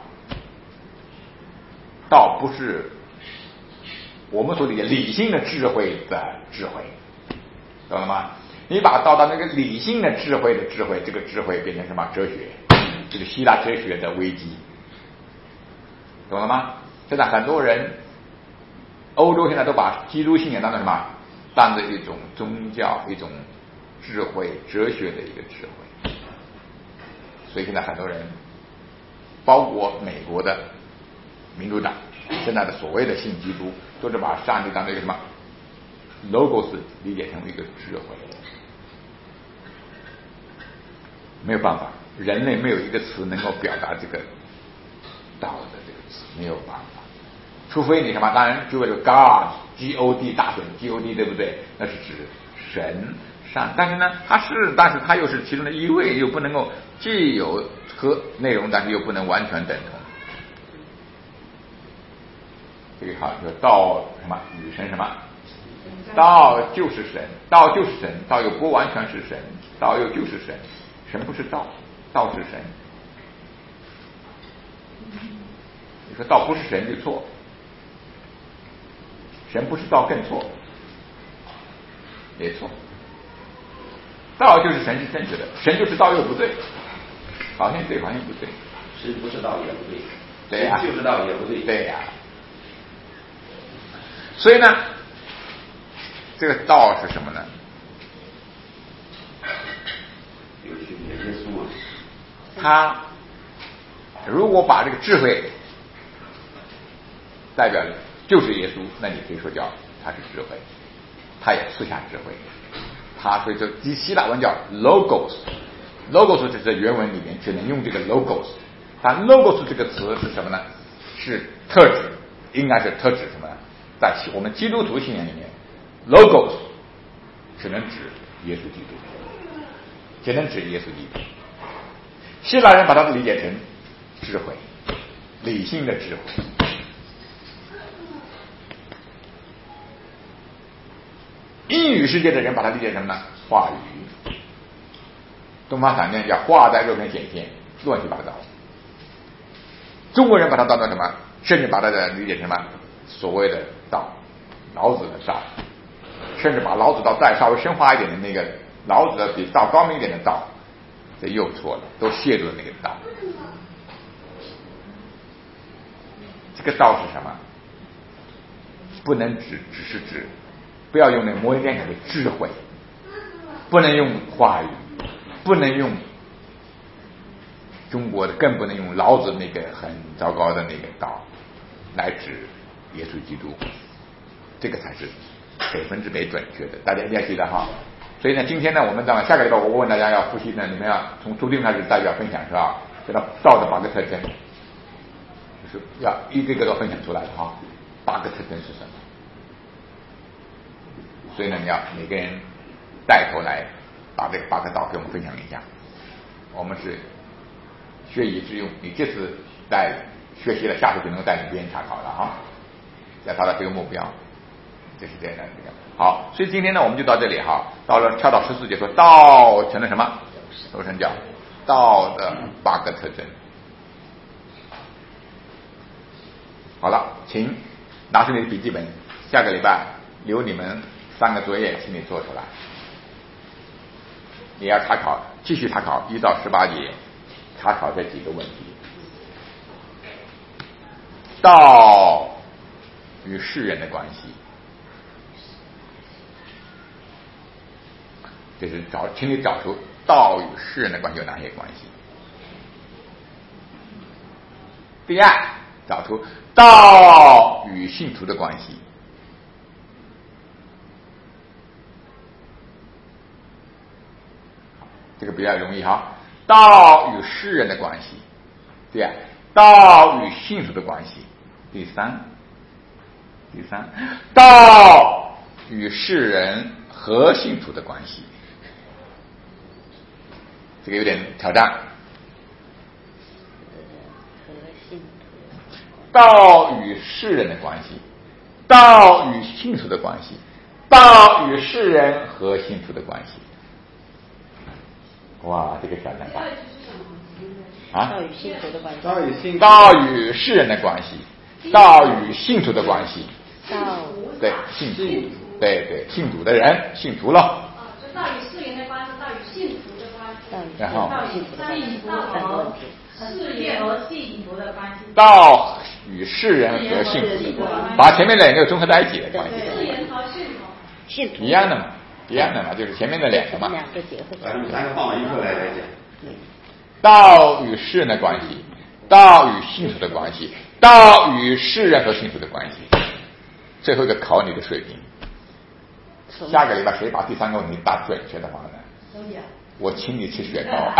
道不是我们所理解理性的智慧的智慧，懂了吗？你把道当那个理性的智慧的智慧，这个智慧变成什么？哲学，这个希腊哲学的危机，懂了吗？现在很多人，欧洲现在都把基督信仰当成什么？当成一种宗教、一种智慧、哲学的一个智慧。所以现在很多人，包括美国的民主党，现在的所谓的信基督，都是把上帝当成一个什么 logos 理解成为一个智慧。没有办法，人类没有一个词能够表达这个道的这个词，没有办法，除非你什么？当然就为了 God G O D 大写 G O D 对不对？那是指神上，但是呢，它是，但是它又是其中的一位，又不能够既有和内容，但是又不能完全等同。这个好，就道什么与神什么？道就是神，道就是神，道又不完全是神，道又就是神。神不是道，道是神。你说道不是神就错，神不是道更错，也错。道就是神是正确的，神就是道又不对，好像对，好像不对。 神不是道也不对， 对呀、啊， 就是道也不对， 对呀、啊。所以呢，这个道是什么呢？ 耶稣啊， 他如果把这个智慧代表就是耶稣，那你可以说叫他是智慧，他也赐下智慧。他所以说希腊文叫 logos，logos 这在原文里面只能用这个 logos， 但 logos 这个词是什么呢？是特指，应该是特指什么呢？在我们基督徒信仰里面 ，logos 只能指耶稣基督，只能指耶稣基督。希腊人把它理解成智慧，理性的智慧。英语世界的人把它理解成呢话语，东方闪电叫话在肉身显现，乱七八糟。中国人把它当做什么？甚至把它的理解成什么？所谓的道，老子的道，甚至把老子道再稍微深化一点的那个老子的比道高明一点的道，这又错了，都亵渎了那个道。这个道是什么？不能只只是指，不要用那个模棱两可的智慧，不能用话语，不能用中国的，更不能用老子那个很糟糕的那个道来指耶稣基督，这个才是百分之百准确的，大家一定要记得哈。所以呢，今天呢，我们到下个礼拜我问大家要复习呢，你们要从注定开始代表分享是吧？这个道的八个特征，就是要一个个都分享出来的哈。八个特征是什么？所以呢，你要每个人带头来把这个八个道给我们分享一下。我们是学以致用，你这次在学习了，下次就能够带领别人查考了哈，要达到这个目标，这是这样的这个。好，所以今天呢，我们就到这里哈。到了跳到十四节说道成了什么？都成叫道的八个特征。好了，请拿出你的笔记本，下个礼拜留你们三个作业，请你做出来。你要查考，继续查考一到十八节，查考这几个问题。道与世人的关系， 就是找，请你找出道与世人的关系有哪些关系。第二，找出道与信徒的关系。这个比较容易哈，道与世人的关系。第二，道与信徒的关系。第三，第三，道与世人和信徒的关系。这个有点挑战。道与世人的关系，道与信徒的关系，道与世人和信徒的关系。哇，这个挑战大啊！ 道与信徒的关系， 道与信道与世人的关系，道与信徒的关系， 道对信徒，对对信徒的人，信徒了。 啊，就道与世人的关系，道与信徒的关系， 道与然后信徒的关系，三个问题。 世人和信徒的关系， 道与世人和信徒，把前面两个综合在一起的关系， 世人和信徒， 信徒一样的嘛，一样的嘛，就是前面的两个嘛。 两个结合起来。 咱们三个放到一块来来讲。 道与世人的关系，道与信徒的关系，道与世人和信徒的关系。最后一个考你的水平。下个礼拜谁把第三个问题答准确的话呢？我请你吃雪糕。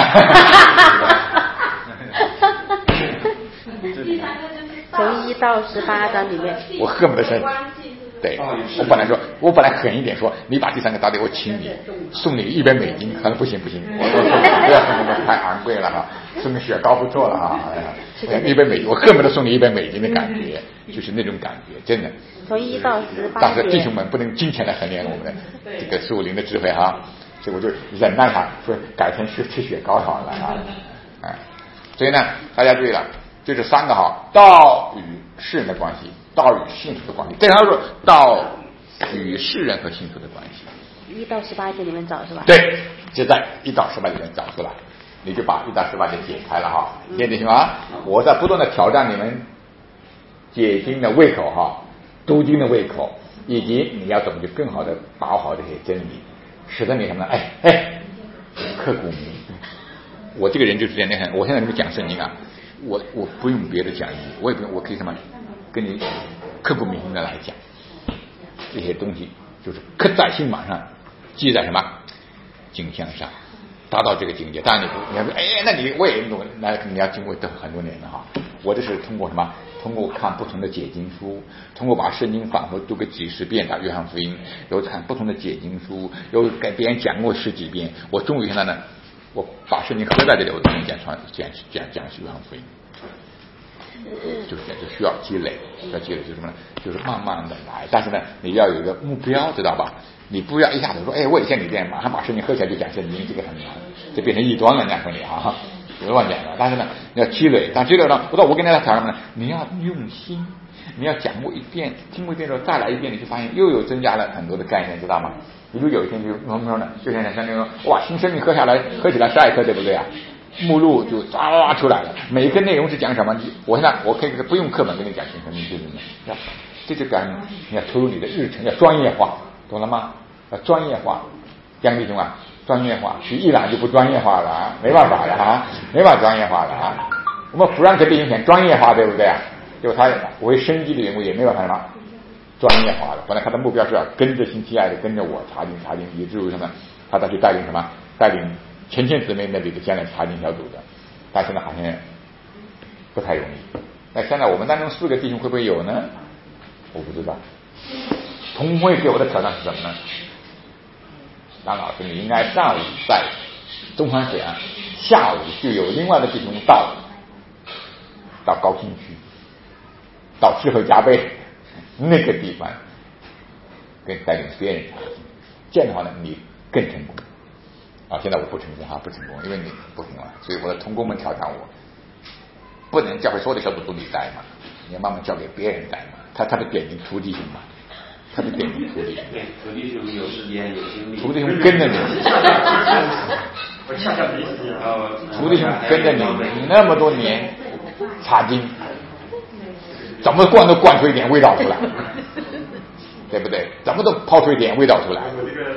从一到十八章里面， 我恨不得是，对，我本来说，我本来狠一点说，你把第三个答对，我请你送你一百美金，可能不行不行，我说不要送那么太昂贵了哈，送个雪糕不错了哈，一百美金，我恨不得送你一百美金的感觉，就是那种感觉，真的。 从一到十八。 但是弟兄们不能金钱来衡量我们这个属灵的智慧哈，所以我就忍耐他，说改天去吃雪糕好了啊，哎，所以呢，大家注意了。就是三个哈，道与世人的关系，道与信徒的关系。这还说道与世人和信徒的关系。 一到十八节里面找是吧？ 对，就在一到十八节里面找出来，你就把一到十八节解开了哈。听得清吗？我在不断的挑战你们解经的胃口哈，读经的胃口，以及你要怎么去更好的把握好这些真理，使得你什么呢？哎哎，刻骨铭心。我这个人就是这样，你看，我现在这么讲圣经啊。我我不用别的讲义，我也不用，我可以什么跟你刻骨铭心的来讲这些东西，就是刻在心马上，记在什么经箱上，达到这个境界。当然你不，你要说，哎，那你我也懂，那你要经过等很多年了哈。我这是通过什么？通过看不同的解经书，通过把圣经反复读个几十遍，打约翰福音，又看不同的解经书，又给别人讲过十几遍，我终于现在呢。我把圣经合在这里，我都能讲传讲讲讲约翰福音，就是就需要积累，需要积累，就是什么呢？就是慢慢的来，但是呢，你要有一个目标，知道吧？你不要一下子说，哎，我也像你这样，马上把圣经合起来就讲圣经，这个很难，就变成异端了，那说你啊，别乱讲了。但是呢，你要积累，但积累呢，不知道我跟大家讲什么呢？你要用心，你要讲过一遍，听过一遍之后再来一遍，你就发现又有增加了很多的概念，知道吗？比如有一天就怎么说呢？就像像那个哇，新生命喝下来，喝起来十二颗，对不对啊？目录就唰啦出来了，每一个内容是讲什么？我现在我可以不用课本跟你讲新生命，对不对？这就讲你要投入你的日程，要专业化，懂了吗？要专业化，江弟兄啊，专业化，去伊朗就不专业化了啊，没办法了啊，没办法专业化了啊。我们弗兰克林想专业化，对不对啊？就他为生机的缘故，也没办法什么。专业化的，本来他的目标是要跟着新期爱的，跟着我查经查经，以至于什么，他再去带领什么，带领前线姊妹那里的将来查经小组的，但是呢，好像不太容易。那现在我们当中四个弟兄会不会有呢？我不知道。同会给我的挑战是什么呢？张老师，你应该上午在东川水岸，下午就有另外的弟兄到到高新区，到智慧加倍。那个地方跟带领别人查经，这样的话呢，你更成功啊！现在我不成功哈，不成功，因为你不行了，所以我的同工们挑战我，不能教会所有的小组都你带嘛，你要慢慢交给别人带嘛。他他的点名徒弟兄嘛，他的点名徒弟兄， 徒弟兄有时间有精力， 徒弟兄跟着你， 我恰恰没时间。 徒弟兄跟着你那么多年查经。怎么灌都灌出一点味道出来，对不对？怎么都泡出一点味道出来。 我这个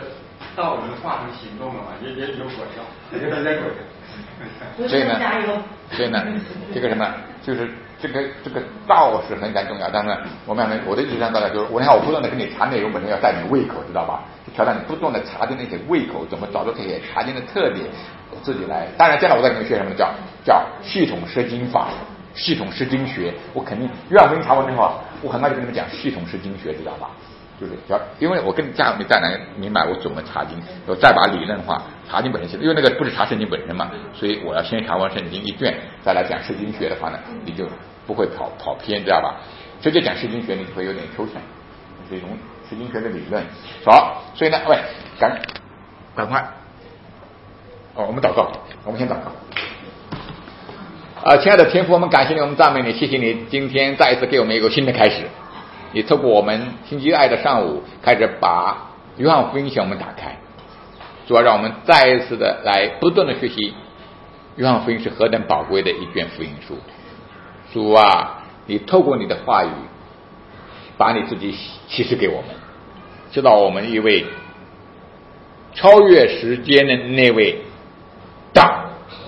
道能化成行动了嘛，也也有果效，也大家果效。 所以呢，所以呢，这个什么，就是这个这个道是很很重要。但是我们我的意思上，大家就是，我你看我不断的跟你查内容，本身要带你胃口，知道吧？就调到你不断的查的那些胃口，怎么找到这些查经的特点，自己来。当然，将来我再给你们学什么叫叫系统释经法。系统释经学，我肯定约翰福音查完之后，我很快就跟你们讲系统释经学，知道吧？就是要，因为我跟家长们再来明白我怎么查经，我再把理论化，查经本身，因为那个不是查圣经本身嘛，所以我要先查完圣经一卷，再来讲释经学的话呢，你就不会跑跑偏，知道吧？直接讲释经学，你就会有点抽象，是一种释经学的理论。好，所以呢，喂，赶赶快，哦，我们祷告，我们先祷告。啊，亲爱的天父，我们感谢你，我们赞美你，谢谢你今天再一次给我们一个新的开始。你透过我们星期二的上午开始把约翰福音向我们打开，主要让我们再一次的来不断的学习约翰福音是何等宝贵的一卷福音书。主啊，你透过你的话语把你自己启示给我们，知道我们一位超越时间的那位道，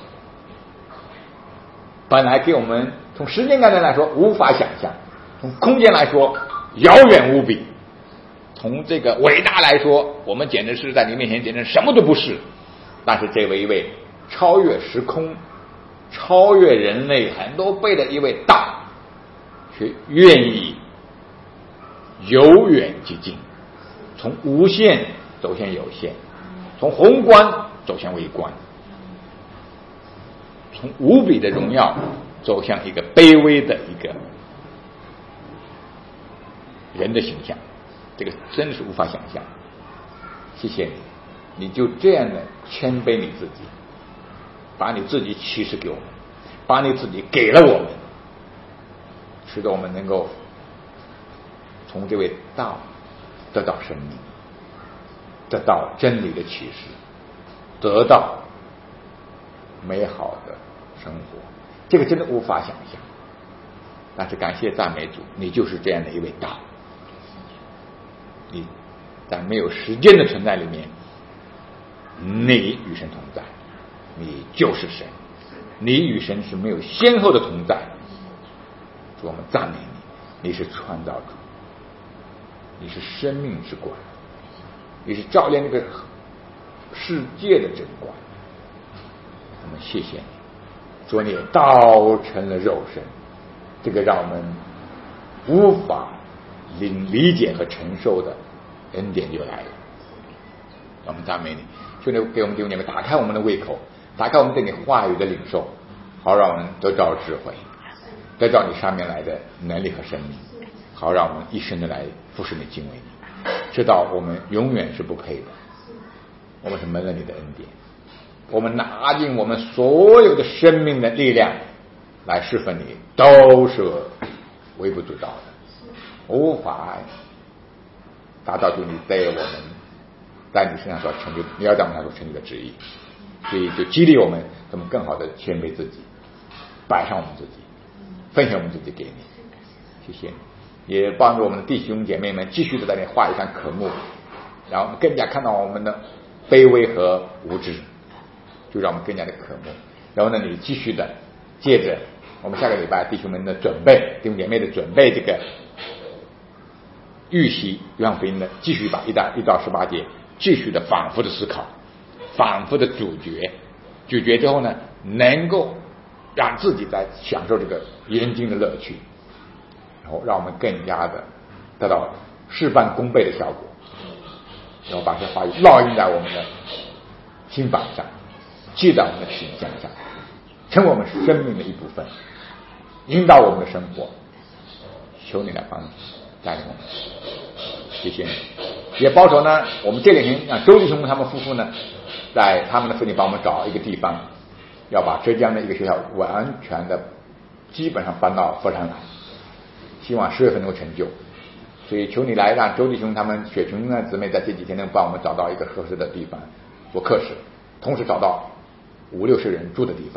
本来给我们从时间概念来说无法想象，从空间来说遥远无比，从这个伟大来说，我们简直是在你面前简直什么都不是。但是这位一位超越时空、超越人类很多倍的一位道，却愿意由远及近，从无限走向有限，从宏观走向微观，从无比的荣耀走向一个卑微的一个人的形象，这个真的是无法想象。谢谢你，你就这样的谦卑你自己，把你自己启示给我们，把你自己给了我们，使得我们能够从这位道得到生命，得到真理的启示，得到美好的生活。这个真的无法想象，但是感谢赞美主，你就是这样的一位道。你在没有时间的存在里面，你与神同在，你就是神，你与神是没有先后的同在。主，我们赞美你，你是创造主，你是生命之光，你是照亮这个世界的真光。我们谢谢你，主，你道成了肉身，这个让我们无法领理解和承受的恩典就来了。我们赞美你，求你给我们弟兄姐妹打开我们的胃口，打开我们对你话语的领受，好让我们得到智慧，得到你上面来的能力和生命，好让我们一生的来服侍你、敬畏你，知道我们永远是不配的，我们是蒙了你的恩典，我们拿尽我们所有的生命的力量来侍奉你，都是微不足道的，无法达到就你在我们在你身上所成就，你要在我们身上所成就的旨意。所以就激励我们怎么更好的谦卑自己，摆上我们自己，分享我们自己给你。谢谢你，也帮助我们的弟兄姐妹们继续的在你话语上渴慕，然后我们更加看到我们的卑微和无知，就让我们更加的渴慕。然后呢，你继续的借着我们下个礼拜弟兄们的准备，弟兄姐妹的准备，这个预习约翰福音的，继续把一到一到十八节继续的反复的思考，反复的咀嚼，咀嚼之后呢，能够让自己在享受这个研经的乐趣，然后让我们更加的得到事半功倍的效果，然后把这话语烙印在我们的心板上，记在我们的形象上，成为我们生命的一部分，引导我们的生活。求你来帮助带领我们，谢谢你。也保守呢，我们这两天让周弟兄他们夫妇呢，在他们的父亲帮我们找一个地方，要把浙江的一个学校完全的基本上搬到佛山来，希望十月份能够成就。所以求你来让周弟兄他们雪琼呢姊妹在这几天能帮我们找到一个合适的地方做课室，同时找到五六十人住的地方。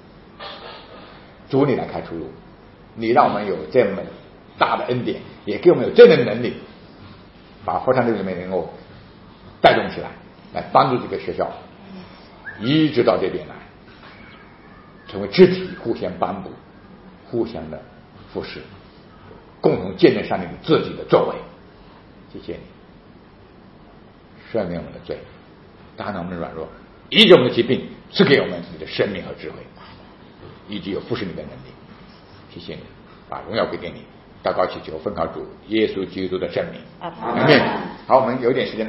主你来开出路，你让我们有这么大的恩典，也给我们有这样的能力，把佛山这里面能够带动起来， 来帮助这个学校一直到这边来，成为肢体，互相帮助，互相的扶持，共同见证上帝自己的作为。谢谢你赦免我们的罪，大能我们的软弱，医治我们的疾病，赐给我们你的生命和智慧，以及有服侍你的能力。谢谢你，把荣耀归给你。祷告祈求奉靠主耶稣基督的圣名，阿门。好，我们有点时间。